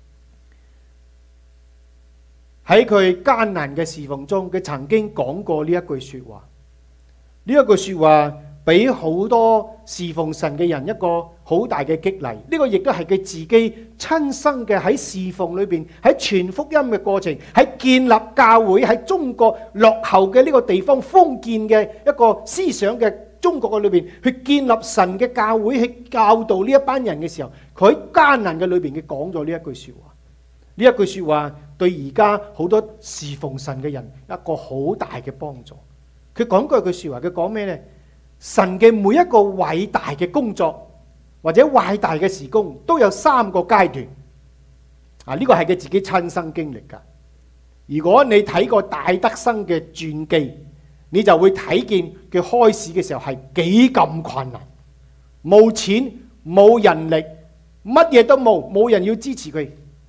喺佢艱難嘅侍奉中，佢曾經講過呢一句說話。呢一句說話俾好多侍奉神嘅人一個好大嘅激勵。呢個亦都係佢自己親身嘅喺侍奉裏邊，喺傳福音嘅過程，喺建立教會，喺中國落後嘅呢個地方封建嘅一個思想嘅中國嘅裏邊，去建立神嘅教會，去教導呢一班人嘅時候，佢喺艱難嘅裏邊，佢講咗呢一句說話。呢一句說話對而家好多侍奉神嘅人一個好大嘅幫助。佢講過一句說話，佢講咩呢？神嘅每一個偉大嘅工作或者偉大嘅事工都有三個階段。啊，呢個係佢自己親身經歷噶。如果你睇過戴德生嘅傳記，你就會睇見佢開始嘅時候係幾咁困難，冇錢冇人力，乜嘢都冇，冇人要支持佢。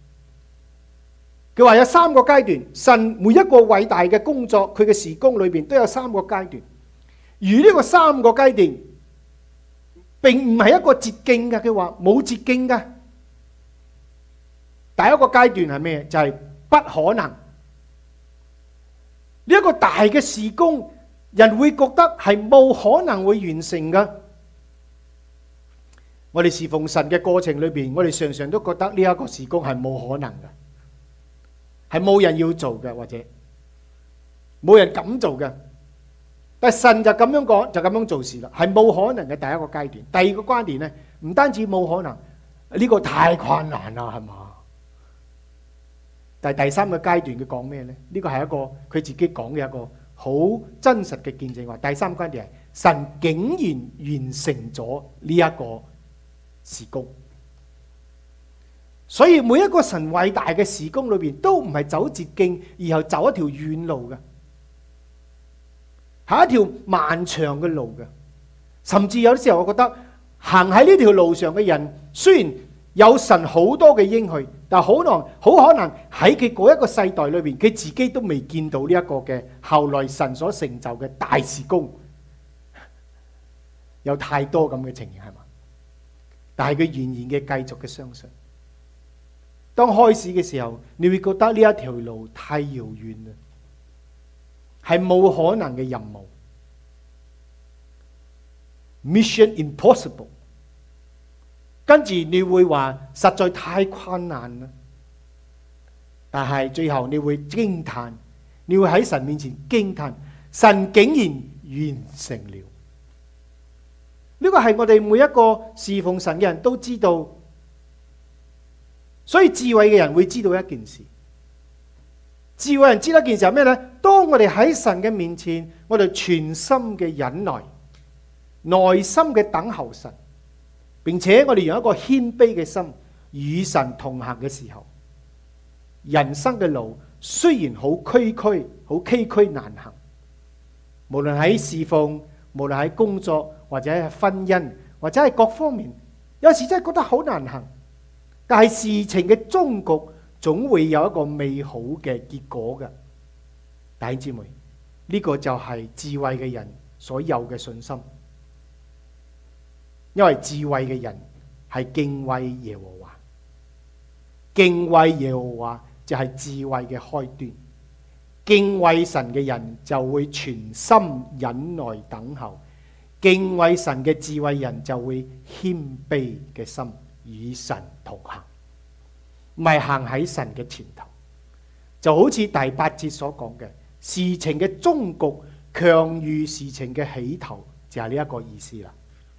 佢話有三個階段，神每一個偉大嘅工作，佢嘅事工裏邊都有三個階段。而呢個三個階段，並唔係一個捷徑嘅。佢話冇捷徑嘅。第一個階段係咩？就係不可能。呢一個大嘅事工，人會覺得係冇可能會完成嘅。我哋侍奉神嘅過程裏邊，我哋常常都覺得呢一個事工係冇可能嘅。係冇人要做嘅，或者冇人敢做嘅。但係神就咁樣講，就咁樣做事啦，係冇可能嘅。第一個階段，第二個階段呢，唔單止冇可能，呢個太困難啦，係嘛？但係第三個階段佢講咩呢？呢個係一個佢自己講嘅一個好真實嘅見證。話第三個階段係神竟然完成咗呢一個事工。所以每一個神偉大嘅事工裏邊，都唔係走捷徑，而係走一條遠路嘅，係一條漫長嘅路嘅。甚至有啲時候，我覺得行喺呢條路上嘅人，雖然有神好多嘅應許，但係可能好可能喺佢嗰一個世代裏邊，佢自己都未見到呢一個嘅後來神所成就嘅大事工，有太多咁嘅情形係嘛？ 但係佢仍然嘅繼續嘅相信。當開始嘅時候，你會覺得呢一條路太遙遠啦，係冇可能嘅任務 ，Mission Impossible。跟住你會話實在太困難啦，但係最後你會驚嘆，你會喺神面前驚嘆，神竟然完成了。呢個係我哋每一個侍奉神嘅人都知道，所以智慧嘅人會知道一件事。智慧人知道一件事係咩呢？當我哋喺神嘅面前，我哋全心嘅忍耐，耐心嘅等候神，並且我哋用一個謙卑嘅心與神同行嘅時候，人生嘅路雖然好崎嶇、好崎嶇難行，無論喺侍奉，無論喺工作，或者係婚姻，或者係各方面，有時真係覺得好難行。但係事情嘅終局總會有一個美好嘅結果嘅。弟兄姊妹，呢個就係智慧嘅人所有嘅信心。因為智慧嘅人係敬畏耶和華，敬畏耶和華就係智慧嘅開端。敬畏神嘅人就會全心忍耐等候，敬畏神嘅智慧人就會謙卑嘅心與神同行，唔係行喺神嘅前頭。就好似第八節所講嘅，事情嘅終局強於事情嘅起頭，就係呢一個意思啦。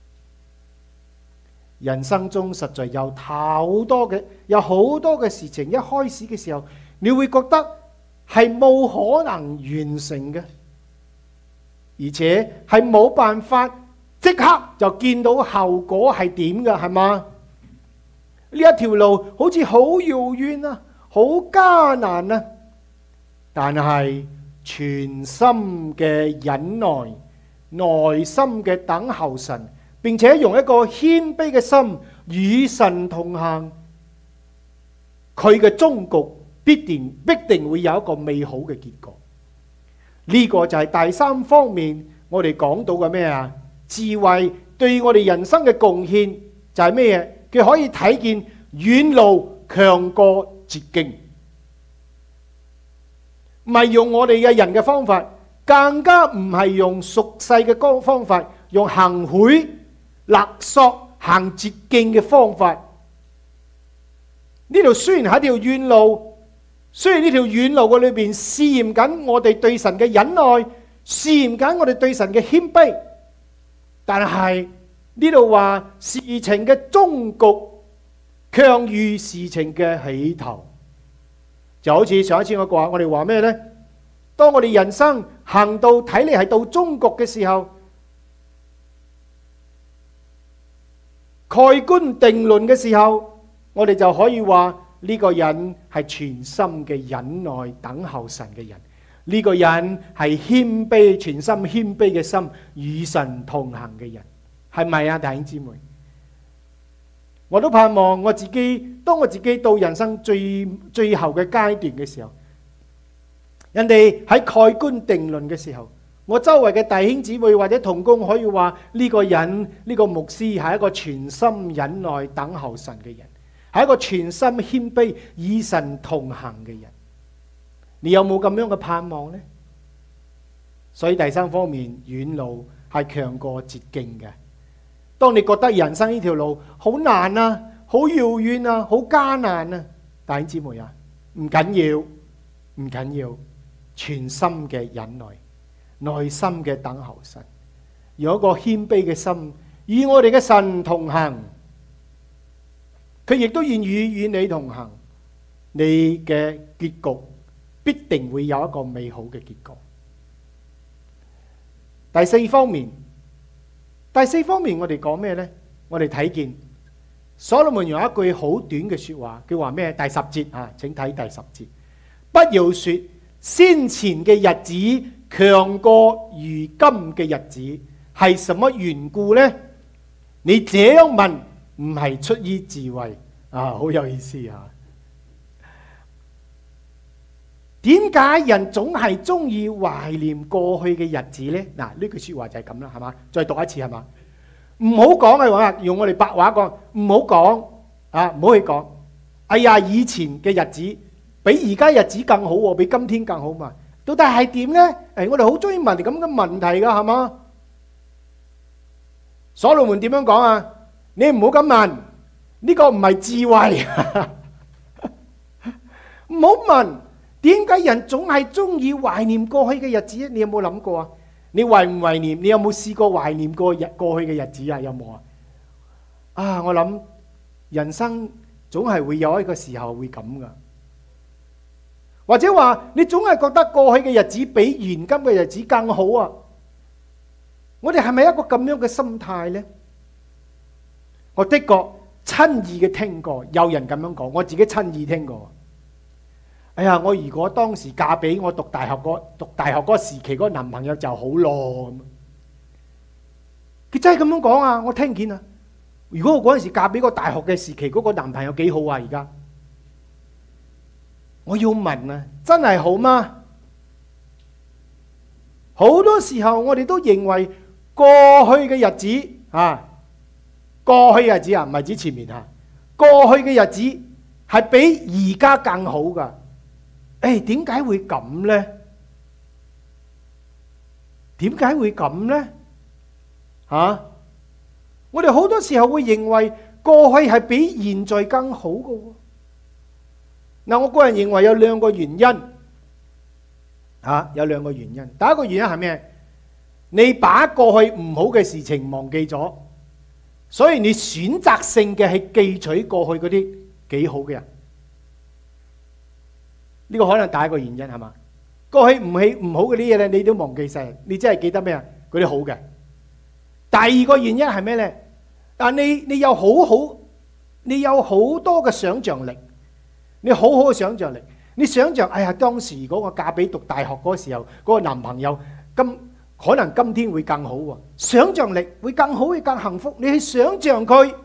人生中實在有好多嘅，有好多嘅事情，一開始嘅時候，你會覺得係冇可能完成嘅，而且係冇辦法即刻就見到後果係點嘅，係嘛？呢一條路好似好遙遠啊，好艱難啊，但係全心嘅忍耐，耐心嘅等候神，並且用一個謙卑嘅心與神同行，佢嘅終局必定必定會有一個美好嘅結果。呢個就係第三方面我哋講到嘅咩啊？智慧對我哋人生嘅貢獻就係咩嘢？佢可以睇見遠路強過捷徑，唔係用我哋嘅人嘅方法，更加唔係用俗世嘅方法，用行賄勒索行捷徑嘅方法。呢條雖然係一條遠路，雖然呢條遠路嘅裏邊試驗緊我哋對神嘅忍耐，試驗緊我哋對神嘅謙卑，但係呢度話事情嘅終局強於事情嘅起頭，就好似上一次我話我哋話咩呢？當我哋人生行到睇嚟係到終局嘅時候，蓋棺定論嘅時候，我哋就可以話呢個人係全心嘅忍耐等候神嘅人，呢個人係謙卑全心謙卑嘅心與神同行嘅人，係咪啊，弟兄姊妹？我都盼望我自己，當我自己到人生最最後嘅階段嘅時候，人哋喺蓋棺定論嘅時候，我周圍嘅弟兄姊妹或者同工可以話呢個人，呢個牧師係一個全心忍耐等候神嘅人，係一個全心謙卑與神同行嘅人。你有冇咁樣嘅盼望呢？所以第三方面，遠路係強過捷徑嘅。當你覺得人生呢條路好難啊，好遙遠啊，好艱難啊，弟兄姊妹啊，唔緊要，唔緊要，全心嘅忍耐，耐心嘅等候神，用一個謙卑嘅心與我哋嘅神同行，佢亦都願意與你同行，你嘅結局必定會有一個美好嘅結果。第四方面，第四方面我哋講咩呢？我哋睇見所羅門用一句好短嘅說話，佢話咩？第十節啊，請睇第十節。不要說先前嘅日子強過如今嘅日子，係什麼緣故呢？你這樣問唔係出於智慧啊，好有意思啊！點解人總係中意懷念過去嘅日子呢？嗱，呢句說話就係咁啦，係嘛？再讀一次係嘛？ 唔好講嘅話，用我哋白話講，唔好講啊，唔好去講。哎呀，以前嘅日子比而家日子更好喎，比今天更好嘛。到底係點呢？誒，我哋好中意問咁嘅問題㗎，係嘛？所羅門點樣講啊？你唔好咁問，呢個唔係智慧。唔好問，點解人總係中意懷念過去嘅日子？你有冇諗過啊？你懷唔懷念？你有冇試過懷念過日過去嘅日子啊？有冇啊？啊，我諗人生總係會有一個時候會咁噶，或者話你總係覺得過去嘅日子比現今嘅日子更好啊？我哋係咪一個咁樣嘅心態呢？我的確親耳嘅聽過有人咁樣講，我自己親耳聽過。哎呀，我如果當時嫁俾我讀大學嗰讀大學嗰時期嗰個男朋友就好咯。佢真係咁樣講啊！我聽見啊。如果我嗰陣時嫁俾個大學嘅時期嗰個男朋友幾好啊？而家我要問啊，真係好嗎？好多時候我哋都認為過去嘅日子啊，過去嘅日子啊，唔係指前面啊，過去嘅日子係比而家更好噶。誒，點解會咁呢？點解會咁呢？嚇！我哋好多時候會認為過去係比現在更好嘅喎。嗱，我個人認為有兩個原因嚇，有兩個原因。第一個原因係咩？你把過去唔好嘅事情忘記咗，所以你選擇性嘅係記取過去嗰啲幾好嘅人。呢個可能第一個原因係嘛？過去唔起唔好嗰啲嘢咧，你都忘記晒，你真係記得咩啊？嗰啲好嘅。第二個原因係咩咧？但你你有好好，你有好多嘅想像力，你好好嘅想像力，你想像，哎呀，當時如果我嫁俾讀大學嗰時候嗰個男朋友，今可能今天會更好喎，想像力會更好，會更幸福。你去想像佢。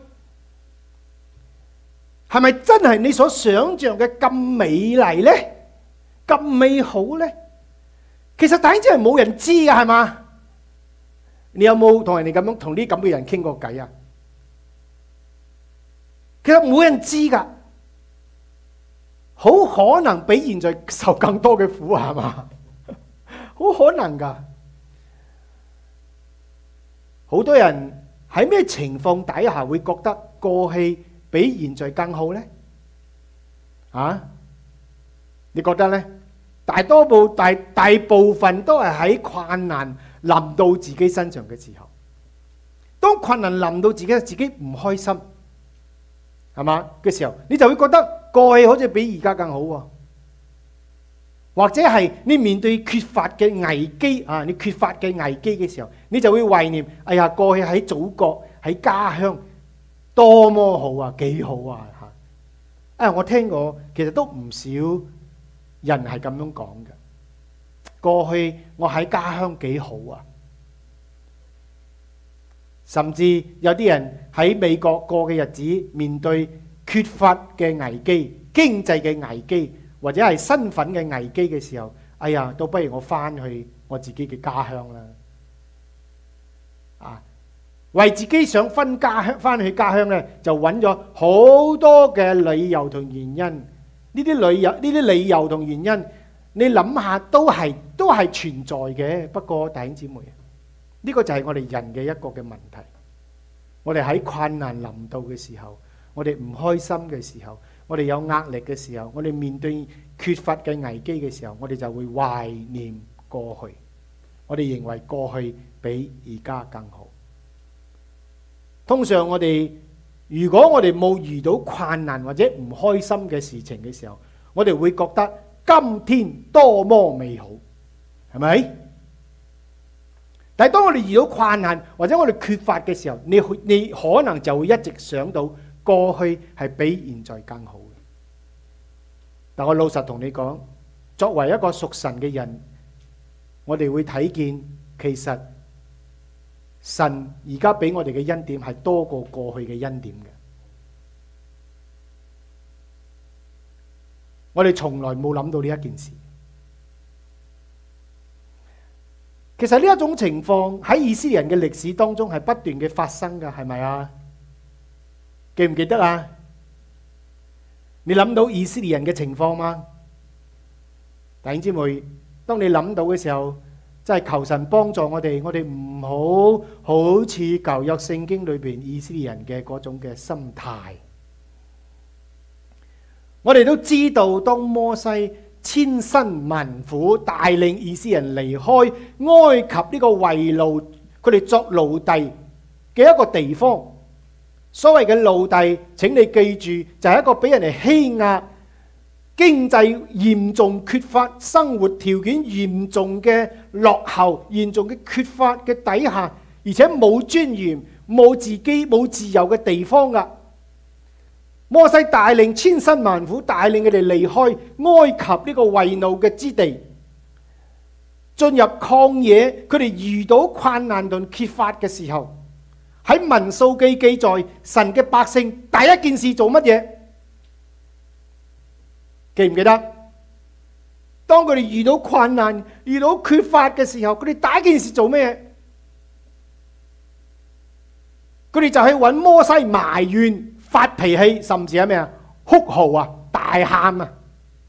係咪真係你所想象嘅咁美麗呢？咁美好呢？其實大家真係冇人知噶，係嘛？你有冇同人哋咁樣同啲咁嘅人傾過偈啊？其實冇人知噶，好可能比現在受更多嘅苦，係嘛？好可能噶。好多人喺咩情況底下會覺得過去比現在更好呢？啊？你覺得呢？大多部大大部分都係喺困難臨到自己身上嘅時候，當困難臨到自己，自己唔開心，係嘛嘅時候，你就會覺得過去好似比而家更好喎。或者係你面對缺乏嘅危機啊，你缺乏嘅危機嘅時候，你就會懷念，哎呀，過去喺祖國喺家鄉多麼好啊，幾好啊嚇！啊，我聽過，其實都唔少人係咁樣講嘅。過去我喺家鄉幾好啊，甚至有啲人喺美國過嘅日子，面對缺乏嘅危機、經濟嘅危機，或者係身份嘅危機嘅時候，哎呀，倒不如我翻去我自己嘅家鄉啦。啊，為自己想分家鄉翻去家鄉呢，就揾咗好多嘅理由同原因。呢啲理由、呢啲理由同原因，你諗下都係都係存在嘅。不過弟兄姊妹，呢個就係我哋人嘅一個嘅問題。我哋喺困難臨到嘅時候，我哋唔開心嘅時候，我哋有壓力嘅時候，我哋面對缺乏嘅危機嘅時候，我哋就會懷念過去。我哋認為過去比而家更好。通常我哋如果我哋冇遇到困難或者唔開心嘅事情嘅時候，我哋會覺得今天多麼美好，係咪？但係當我哋遇到困難或者我哋缺乏嘅時候，你你可能就會一直想到過去係比現在更好嘅。但我老實同你講，作為一個屬神嘅人，我哋會睇見其實神而家俾我哋嘅恩典係多過過去嘅恩典嘅。我哋從來冇諗到呢一件事。 其實呢一種情況喺以色列人嘅歷史當中係不斷嘅發生㗎，係咪啊？記唔記得啊？你諗到以色列人嘅情況嗎？弟兄姊妹，當你諗到嘅時候，真係求神幫助我哋，我哋唔好好似舊約聖經裏邊以色列人嘅嗰種嘅心態。我哋都知道，當摩西千辛萬苦帶領以色列人離開埃及呢個為奴，佢哋作奴隸嘅一個地方。所謂嘅奴隸，請你記住，就係一個俾人哋欺壓、經濟嚴重缺乏、生活條件嚴重嘅落後、嚴重嘅缺乏嘅底下，而且冇尊嚴、冇自己、冇自由嘅地方噶。摩西帶領千辛萬苦，帶領佢哋離開埃及呢個為奴嘅之地，進入曠野。佢哋遇到困難同缺乏嘅時候，喺民數記記載，神嘅百姓第一件事做乜嘢？記唔記得？當佢哋遇到困難、遇到缺乏嘅時候，佢哋第一件事做咩？佢哋就去揾摩西埋怨、發脾氣，甚至係咩啊？哭號啊，大喊啊！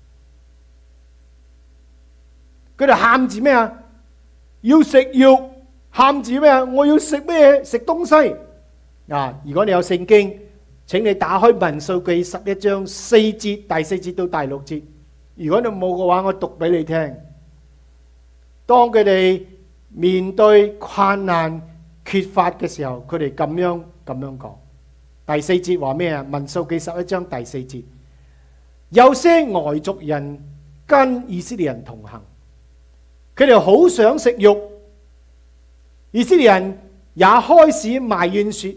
佢哋喊住咩啊？要食肉，喊住咩啊？我要食咩？食東西啊！如果你有聖經，請你打開民數記十一章四節，第四節到第六節。如果你冇嘅話，我讀俾你聽。當佢哋面對困難缺乏嘅時候，佢哋咁樣咁樣講。第四節話咩啊？民數記十一章第四節，有些外族人跟以色列人同行，佢哋好想食肉，以色列人也開始埋怨說：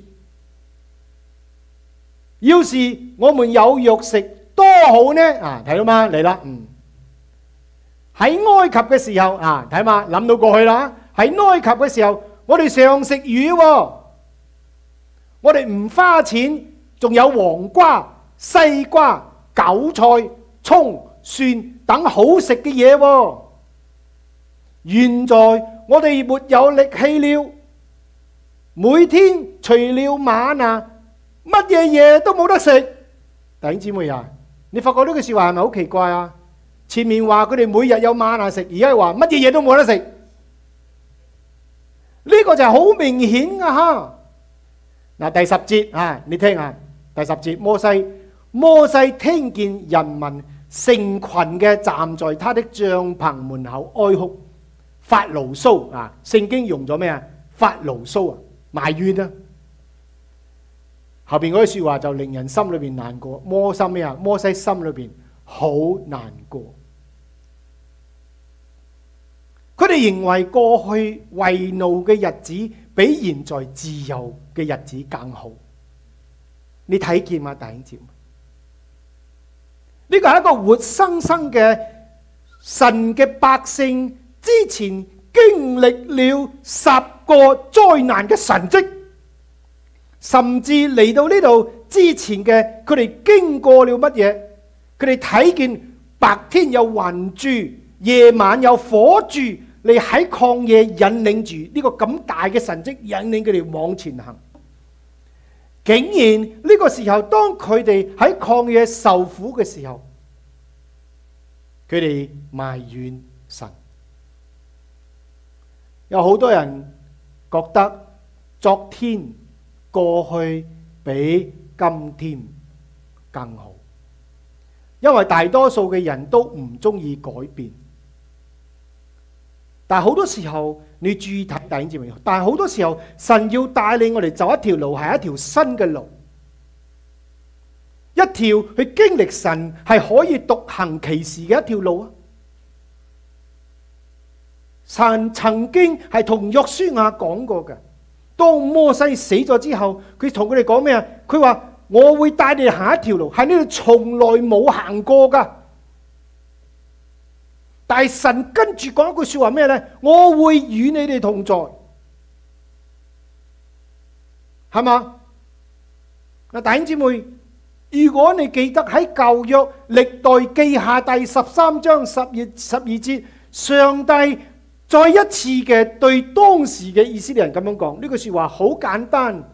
要是我們有肉食，多好呢！啊，睇到嗎？嚟啦，嗯，喺埃及嘅時候啊，睇嘛，諗到過去啦。喺埃及嘅時候，我哋常食魚喎，我哋唔花錢，仲有黃瓜、西瓜、韭菜、蔥、蒜等好食嘅嘢喎。現在我哋沒有力氣了，每天除了嗎哪，乜嘢嘢都冇得食。弟兄姊妹啊，你發覺呢句說話係咪好奇怪啊？前面話佢哋每日有嗎哪食，而家話乜嘢嘢都冇得食，呢個就係好明顯啊！哈，嗱，第十節啊，你聽下第十節，摩西摩西聽見人民成群嘅站在他的帳篷門口哀哭，發牢騷啊！聖經用咗咩啊？發牢騷啊，埋怨啊！後邊嗰啲說話就令人心裏邊難過。摩西咩啊？摩西心裏邊好難過。佢哋認為過去為奴嘅日子比現在自由嘅日子更好。你睇見嘛，弟兄姊妹？呢個係一個活生生嘅神嘅百姓之前經歷了十個災難嘅神蹟。甚至嚟到呢度之前嘅，佢哋經過了乜嘢？佢哋睇見白天有雲柱，夜晚有火柱，你喺曠野引領住呢個咁大嘅神蹟，引領佢哋往前行。竟然呢個時候，當佢哋喺曠野受苦嘅時候，佢哋埋怨神。有好多人覺得昨天過去比今天更好，因為大多數嘅人都唔中意改變。但係好多時候，你注意睇弟兄姊妹，但係好多時候，神要帶領我哋走一條路，係一條新嘅路，一條去經歷神係可以獨行其事嘅一條路啊！神曾經係同約書亞講過嘅。當摩西死咗之後，佢同佢哋講咩啊？佢話我會帶你行一條路，係呢度從來冇行過噶。但係神跟住講一句說話咩呢？我會與你哋同在，係嘛？嗱，弟兄姊妹，如果你記得喺舊約歷代記下第十三章十二十二節，上帝再一次嘅對當時嘅以色列人咁樣講，呢句說話好簡單。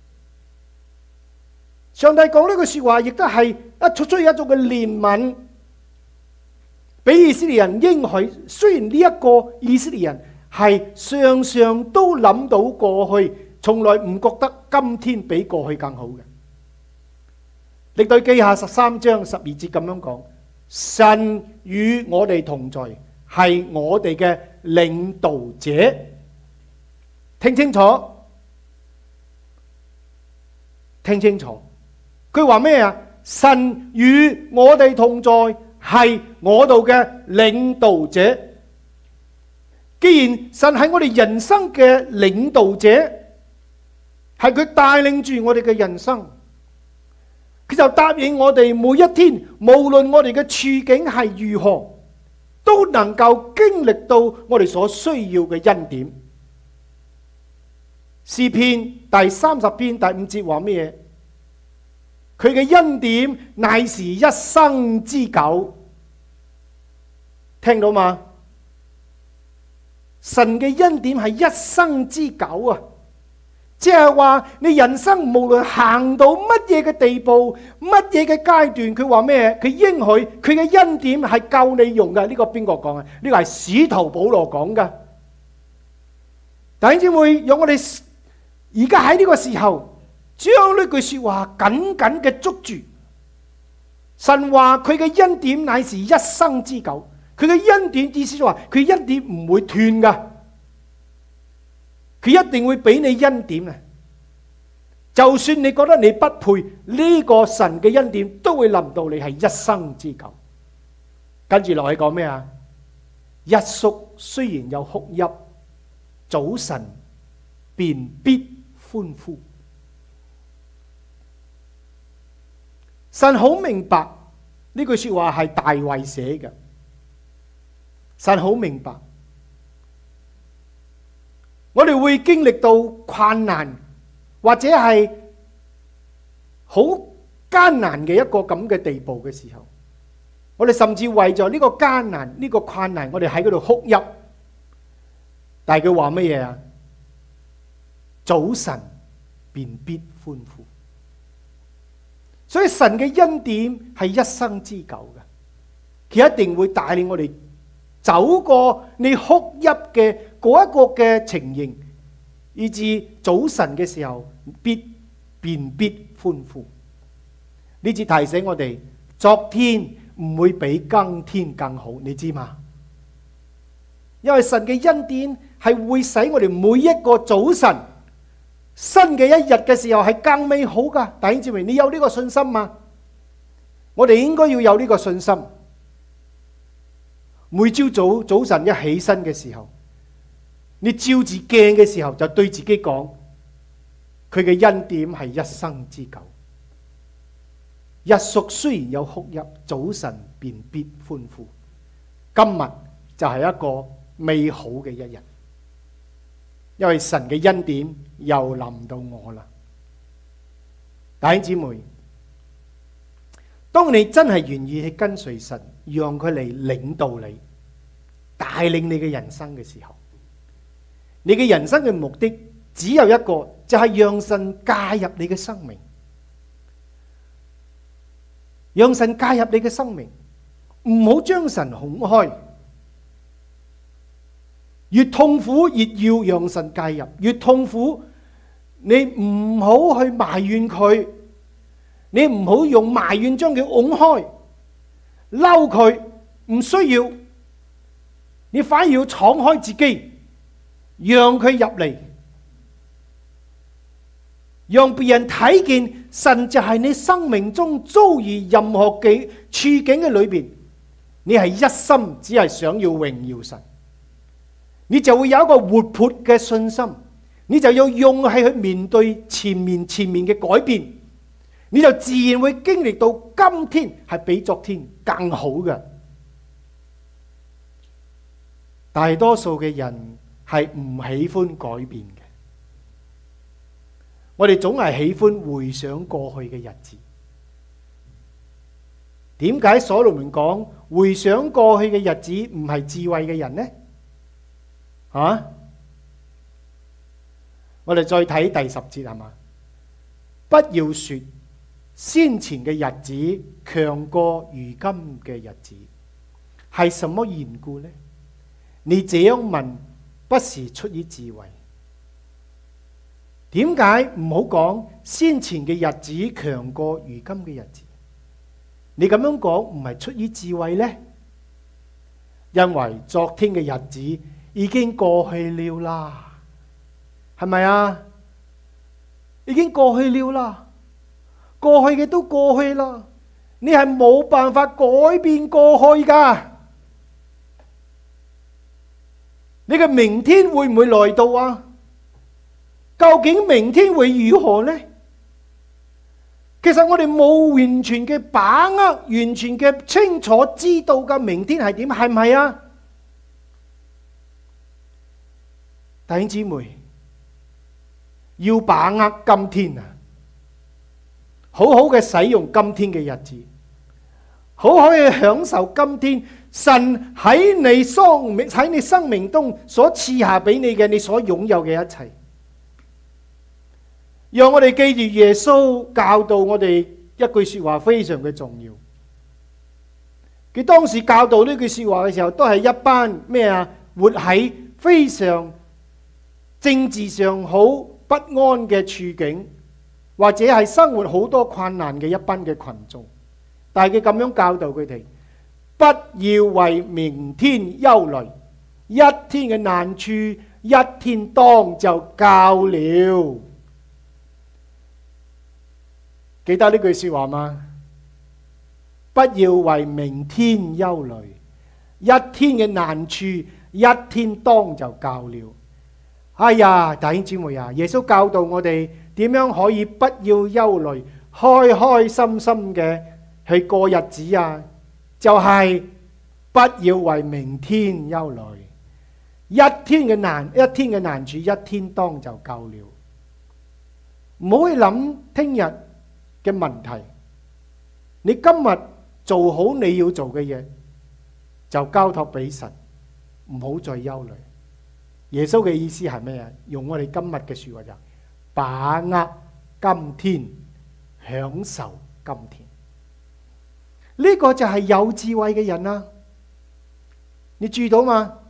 上帝講呢句說話，亦都係一出出一種嘅憐憫，俾以色列人應許。雖然呢一個以色列人係常常都諗到過去，從來唔覺得今天比過去更好嘅。歷代記下十三章十二節咁樣講：神與我哋同在，係我哋嘅領導者。聽清楚，聽清楚。佢話咩啊？神與我哋同在，係我度嘅領導者。既然神係我哋人生嘅領導者，係佢帶領住我哋嘅人生，佢就答應我哋每一天，無論我哋嘅處境係如何，都能夠經歷到我哋所需要嘅恩典。詩篇第三十篇第五節話咩嘢？佢嘅恩典乃是一生之久，聽到嗎？神嘅恩典係一生之久啊！即係話你人生無論行到乜嘢嘅地步，乜嘢嘅階段，佢話咩？佢應許佢嘅恩典係夠你用嘅。呢個邊個講啊？呢個係使徒保羅講噶。弟兄姊妹，讓我哋而家喺呢個時候，將呢句說話緊緊嘅捉住。神話佢嘅恩典乃是一生之久，佢嘅恩典意思就話佢恩典唔會斷噶，佢一定會俾你恩典啊！就算你覺得你不配，呢個神嘅恩典都會臨到你，係一生之久。跟住落去講咩啊？一宿雖然有哭泣，早晨便必歡呼。神好明白呢句說話係大衛寫嘅，神好明白，我哋會經歷到困難或者係好艱難嘅一個咁嘅地步嘅時候，我哋甚至為咗呢個艱難、呢個困難，我哋喺嗰度哭泣。但係佢話乜嘢啊？早晨便必歡呼。所以神嘅恩典係一生之久嘅，佢一定會帶領我哋走過你哭泣嘅嗰一個嘅情形，以至早晨嘅時候必便必歡呼。呢次提醒我哋，昨天唔會比今天更好，你知嘛？因為神嘅恩典係會使我哋每一個早晨，新嘅一日嘅時候係更美好噶。弟兄姊妹，你有呢個信心嗎？我哋應該要有呢個信心。每朝早早晨一起身嘅時候，你照住鏡嘅時候就對自己講，佢嘅恩典係一生之久。日屬雖然有哭泣，早晨便必歡呼。今日就係一個美好嘅一日，因為神嘅恩典又臨到我啦。弟兄姊妹，當你真係願意去跟隨神，讓佢嚟領導你、帶領你嘅人生嘅時候，你嘅人生嘅目的只有一個，就係讓神介入你嘅生命，讓神介入你嘅生命，唔好將神恐開。越痛苦越要讓神介入，越痛苦你唔好去埋怨佢，你唔好用埋怨將佢拱開，嬲佢唔需要，你反而要敞開自己，讓佢入嚟，讓別人睇見神就係你生命中遭遇任何嘅處境嘅裏邊，你係一心只係想要榮耀神。你就會有一個活潑嘅信心，你就要勇氣去面對前面前面嘅改變，你就自然會經歷到今天係比昨天更好嘅。大多數嘅人係唔喜歡改變嘅，我哋總係喜歡回想過去嘅日子。點解所羅門講回想過去嘅日子唔係智慧嘅人呢？ 啊？我哋再睇第十節係嘛？不要說先前嘅日子強過如今嘅日子，係什麼緣故呢？你這樣問不是出於智慧。點解唔好講先前嘅日子強過如今嘅日子？你咁樣講唔係出於智慧呢？因為昨天嘅日子已經過去了啦，係咪啊？已經過去了啦，過去嘅都過去啦，你係冇辦法改變過去噶。你嘅明天會唔會來到啊？究竟明天會如何呢？其實我哋冇完全嘅把握，完全嘅清楚知道嘅明天係點，係唔係啊？弟兄姊妹，要把握今天啊，好好嘅使用今天嘅日子，好好嘅享受今天神喺你生命喺你生命中所賜下俾你嘅，你所擁有嘅一切。讓我哋記住耶穌教導我哋一句說話非常嘅重要。佢當時教導呢句說話嘅時候，都係一班咩啊？活喺非常政治上好不安嘅處境，或者係生活好多困難嘅一班嘅群眾。但係佢咁樣教導佢哋，不要為明天憂慮，一天嘅難處一天當就夠了。記得呢句說話嗎？不要為明天憂慮，一天嘅難處一天當就夠了。哎呀，弟兄姊妹啊，耶穌教導我哋點樣可以不要憂慮，開開心心嘅去過日子啊！就係、是、不要為明天憂慮，一天嘅難一天嘅難處一天當就夠了。唔好去諗聽日嘅問題，你今日做好你要做嘅嘢，就交託俾神，唔好再憂慮。耶穌嘅意思係咩啊？用我哋今日嘅說話就把握今天，享受今天。呢、這個就係有智慧嘅人啦。你注意到嘛？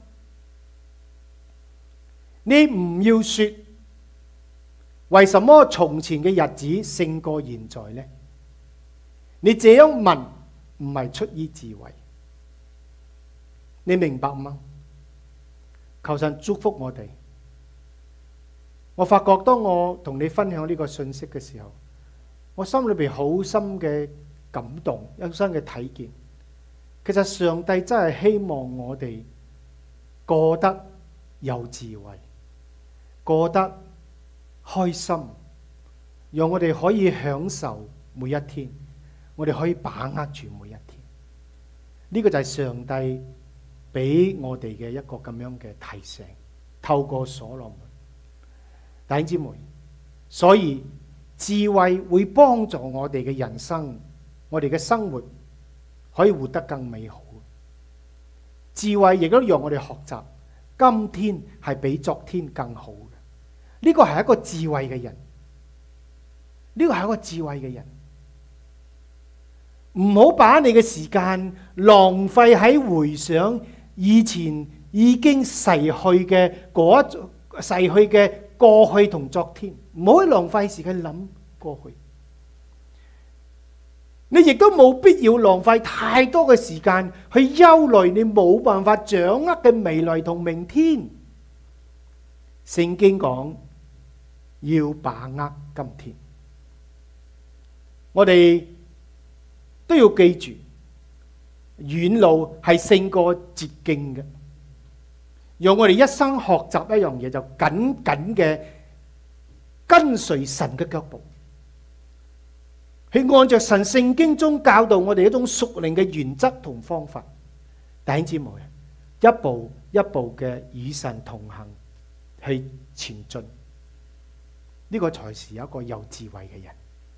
你唔要說為什麼從前嘅日子勝過現在呢？你這樣問唔係出於智慧，你明白嗎？求神祝福我哋。我發覺當我同你分享呢個信息嘅時候，我心裏邊好深嘅感動，有深嘅體見。其實上帝真係希望我哋過得有智慧，過得開心，讓我哋可以享受每一天，我哋可以把握住每一天。呢個就係上帝俾我哋嘅一個咁樣嘅提醒，透過所羅門。弟兄姊妹，所以智慧會幫助我哋嘅人生，我哋嘅生活可以活得更美好。智慧亦都讓我哋學習，今天係比昨天更好嘅。呢個係一個智慧嘅人，呢個係一個智慧嘅人。唔好把你嘅時間浪費喺回想以前已經逝去嘅嗰一逝去嘅過去同昨天，唔好去浪費時間諗過去。你亦都冇必要浪費太多嘅時間去憂慮你冇辦法掌握嘅未來同明天。聖經講要把握今天，我哋都要記住，遠路係勝過捷徑嘅。讓我哋一生學習一樣嘢，就緊緊嘅跟隨神嘅腳步，去按照神聖經中教導我哋一種屬靈嘅原則同方法。弟兄姊妹，一步一步嘅與神同行，去前進，呢個才是一個有智慧嘅人。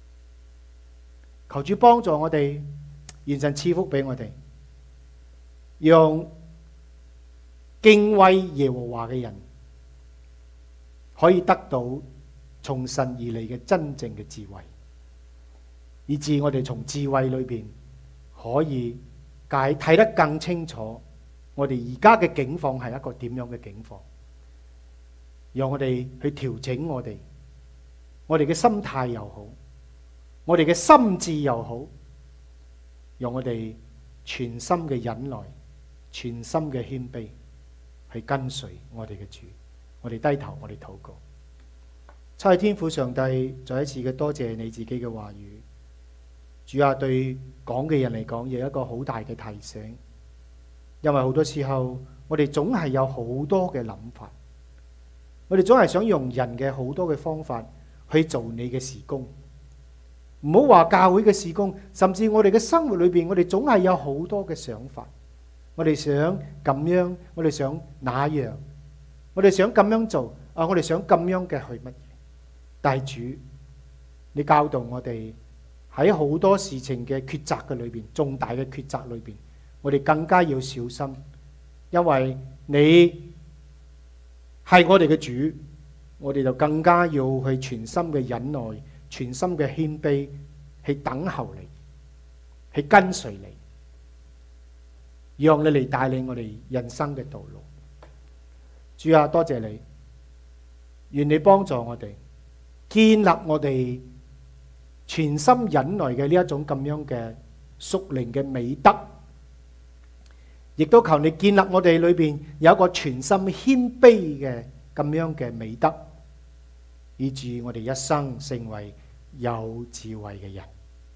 求主幫助我哋，願神賜福俾我哋，讓敬畏耶和華嘅人，可以得到從神而嚟嘅真正嘅智慧，以致我哋從智慧裏邊可以解睇得更清楚，我哋而家嘅境況係一個點樣嘅境況，讓我哋去調整我哋，我哋嘅心態又好，我哋嘅心智又好，讓我哋全心嘅忍耐，全心嘅謙卑，去跟隨我哋嘅主。我哋低頭，我哋禱告。七位天父上帝，再一次嘅多謝你自己嘅話語。主啊，對講嘅人嚟講，有一個好大嘅提醒，因為好多時候我哋總係有好多嘅諗法，我哋總係想用人嘅好多嘅方法去做你嘅事工。唔好話教會嘅事工，甚至我哋嘅生活裏邊，我哋總係有好多嘅想法。我哋想咁樣，我哋想那樣，我哋想咁樣做，啊，我哋想咁樣嘅去乜嘢？但係主，你教導我哋喺好多事情嘅抉擇嘅裏邊，重大嘅抉擇裏邊，我哋更加要小心，因為你係我哋嘅主，我哋就更加要去全心嘅忍耐，全心嘅謙卑，去等候你，去跟隨你，讓你嚟帶領我哋人生嘅道路。主啊，多謝你，願你幫助我哋，建立我哋全心忍耐嘅呢一種咁樣嘅屬靈嘅美德，亦都求你建立我哋裏邊有一個全心謙卑嘅咁樣嘅美德，以致我哋一生成為有智慧嘅人。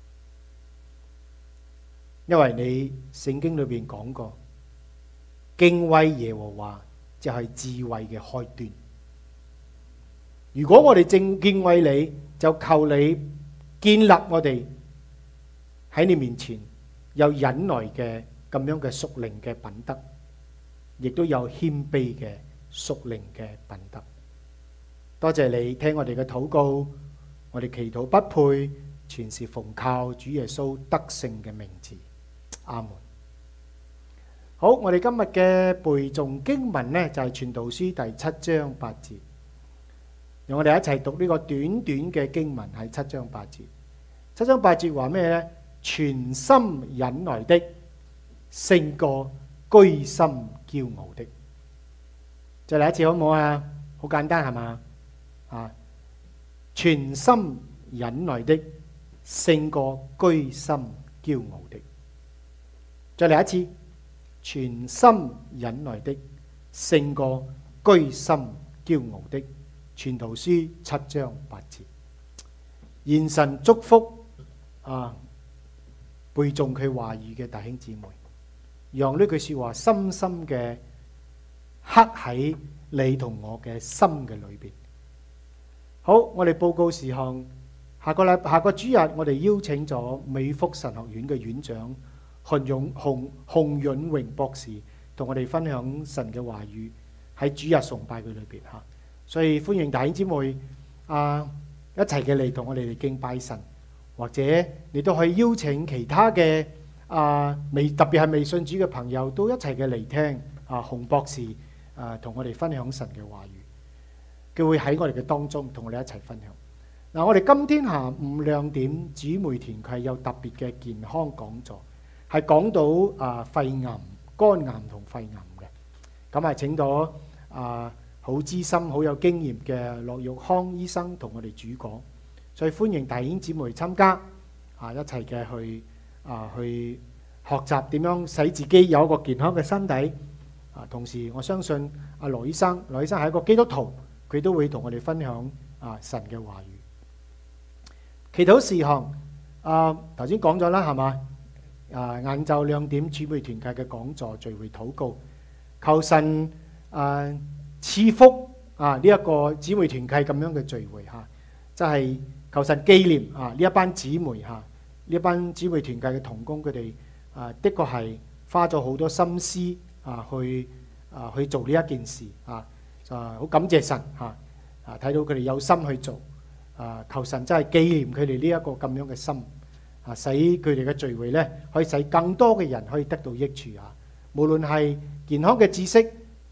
因為你聖經裏邊講過，敬畏耶和華就係智慧嘅開端。如果我哋正敬畏你，就求你建立我哋喺你面前有忍耐嘅咁樣嘅屬靈嘅品德，亦都有謙卑嘅屬靈嘅品德。多謝你聽我哋嘅禱告，我哋祈禱不配，全是奉靠主耶穌得勝嘅名字。阿門。好，我哋今日嘅背誦經文呢，就係傳道書第七章八節。讓我哋一齊讀呢個短短嘅經文，係七章八節。七章八節話咩呢？全心忍耐的勝過居心驕傲的。再嚟一次好唔好啊？好簡單係嘛？啊，全心忍耐的勝過居心驕傲的。再嚟一次，全心忍耐的勝過居心驕傲的。傳道書七章八節。願神祝福啊背誦佢話語嘅弟兄姊妹，讓呢句說話深深嘅刻喺你同我嘅心嘅裏邊。好，我哋報告事項，下個禮下個主日，我哋邀請咗美福神學院嘅院長洪永洪洪潤榮博士，同我哋分享神嘅話語喺主日崇拜佢裏邊吓。所以歡迎弟兄姊妹啊，一齊嘅嚟同我哋嚟敬拜神，或者你都可以邀請其他嘅啊未特別係未信主嘅朋友都一齊嘅嚟聽啊洪博士啊同我哋分享神嘅話語，佢會喺我哋嘅當中同我哋一齊分享。嗱、啊，我哋今天下午兩點姊妹團契有特別嘅健康講座，係講到啊肺癌、肝癌同肺癌嘅，咁係請到啊好資深、好有經驗嘅羅玉康醫生同我哋主講，所以歡迎弟兄姊妹參加，啊一齊嘅去啊去學習點樣使自己有一個健康嘅身體，啊同時我相信阿羅醫生，羅醫生係一個基督徒，佢都會同我哋分享啊神嘅話語。祈禱事項，啊頭先講咗啦，係嘛？啊晏晝兩點姊妹團契嘅講座聚會禱告，求神啊賜福啊！呢、這、一個姊妹團契咁樣嘅聚會嚇，即、啊、係求神紀念啊！呢一班姊妹嚇，呢、啊、一班姊妹團契嘅同工，佢哋啊的確係花咗好多心思啊去啊去做呢一件事啊，就好感謝神嚇啊！睇到佢哋有心去做啊，求神真係紀念佢哋呢一個咁樣嘅心啊，使佢哋嘅聚會咧可以使更多嘅人可以得到益處啊！無論係健康嘅知識、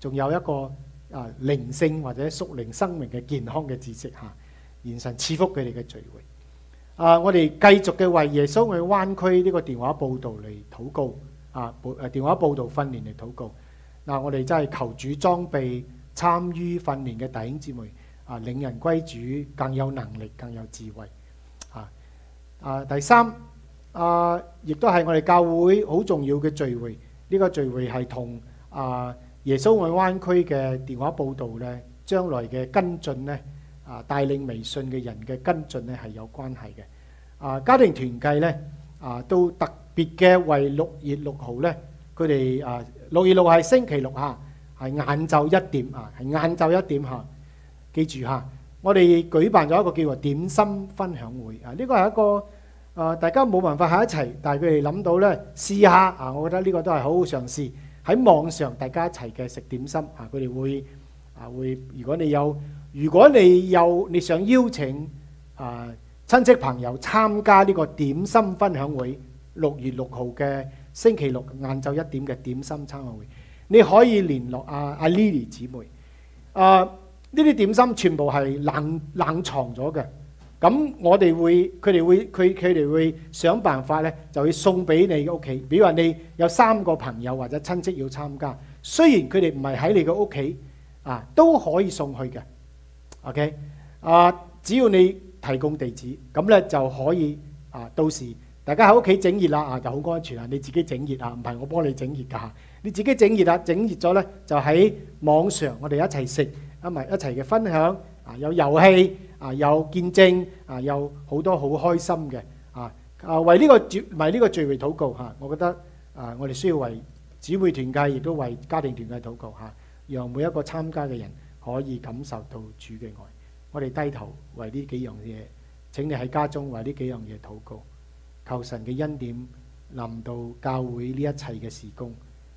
仲有一個啊靈性或者屬靈生命嘅健康嘅知識嚇，願神賜福佢哋嘅聚會。啊，我哋繼續嘅為耶穌愛灣區呢個電話報道嚟禱告啊，報誒電話報道訓練嚟禱告。嗱，我哋真係求主裝備參與訓練嘅弟兄姊妹啊，領人歸主更有能力、更有智慧啊！啊，第三啊，亦都係我哋教會好重要嘅聚會。呢個聚會係同啊耶穌愛灣區嘅電話報道咧，將來嘅跟進咧啊，帶領微信嘅人嘅跟進咧係有關係嘅。啊，家庭團契咧啊，都特別嘅為六月六號咧，佢哋啊六月六係星期六嚇，係晏晝一點啊，係晏晝一點嚇。記住嚇，我哋舉辦咗一個叫做點心分享會啊，呢個係一個啊大家冇辦法喺一齊，但係佢哋諗到咧試下啊，我覺得呢個都係好好嘗試。喺網上大家一齊嘅食點心啊，佢哋會啊會，如果你有如果你有你想邀請啊親戚朋友參加呢個點心分享會，六月六號嘅星期六晏晝一點嘅點心參加會，你可以聯絡阿阿 Lily 姊妹。啊，呢啲點心全部係冷冷藏咗嘅，咁我哋會佢哋會佢佢哋會想辦法咧，就會送俾你嘅屋企。比如話你有三個朋友或者親戚要參加，雖然佢哋唔係喺你嘅屋企啊，都可以送去嘅。OK 啊，只要你提供地址，咁咧就可以啊。到時大家喺屋企整熱啦啊，就好安全啊。你自己整熱啊，唔係我幫你整熱㗎。你自己整熱啦，整熱咗咧就喺網上，我哋一齊食，一埋一齊嘅分享啊，有遊戲啊，有見證啊，有好多好開心嘅啊啊，為呢個聚為呢個聚會禱告嚇。我覺得啊，我哋需要為姊妹團契，亦都為家庭團契禱告嚇，讓每一個參加嘅人可以感受到主嘅愛。我哋低頭為呢幾樣嘢，請你喺家中為呢幾樣嘢禱告，求神嘅恩典臨到教會呢一切嘅事工。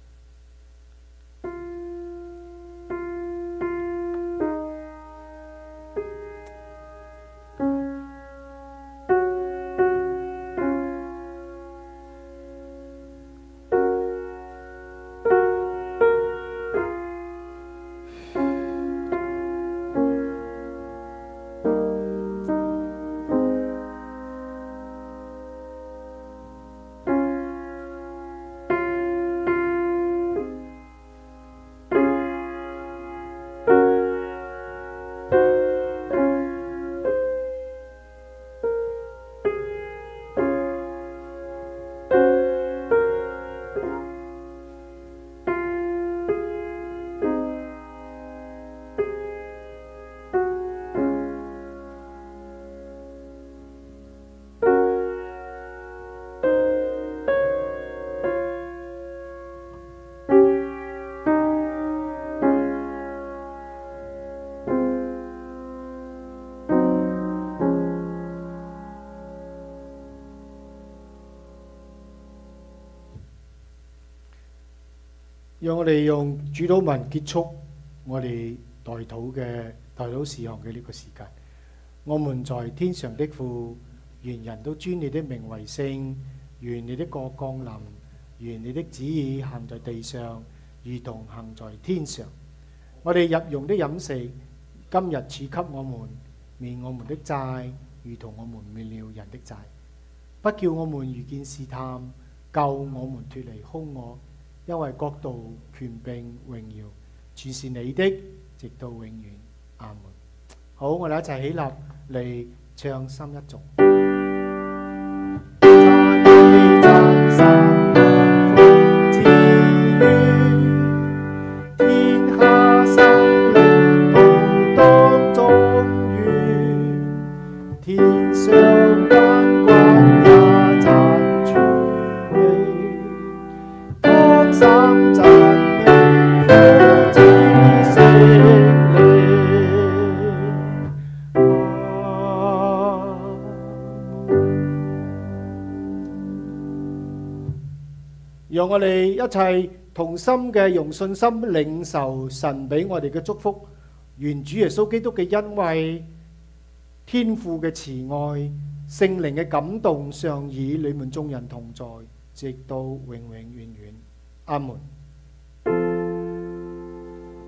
讓我哋用主禱文結束我哋代禱嘅代禱事項嘅呢個時間。我們在天上的父，願人都尊你的名為聖，願你的國降臨，願你的旨意行在地上，如同行在天上。我哋日用的飲食，今日賜給我們，免我們的債，如同我們免了人的債，不叫我們遇見試探，救我們脫離兇惡。因為國度、權柄、榮耀，全是你的，直到永遠。阿門。好，我哋一齊起立嚟唱心一頌。讓我哋一齊同心嘅用信心領受神俾我哋嘅祝福，願主耶穌基督嘅恩惠、天父嘅慈愛、聖靈嘅感動常與你們眾人同在，直到永永遠遠。阿門。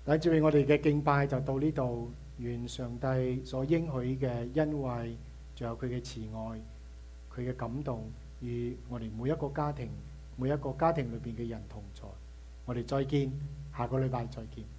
弟兄姊妹，我哋嘅敬拜就到呢度，願上帝所應許嘅恩惠，仲有佢嘅慈愛、佢嘅感動，與我哋每一個家庭、每一個家庭裏邊嘅人同在。我哋再見，下個禮拜再見。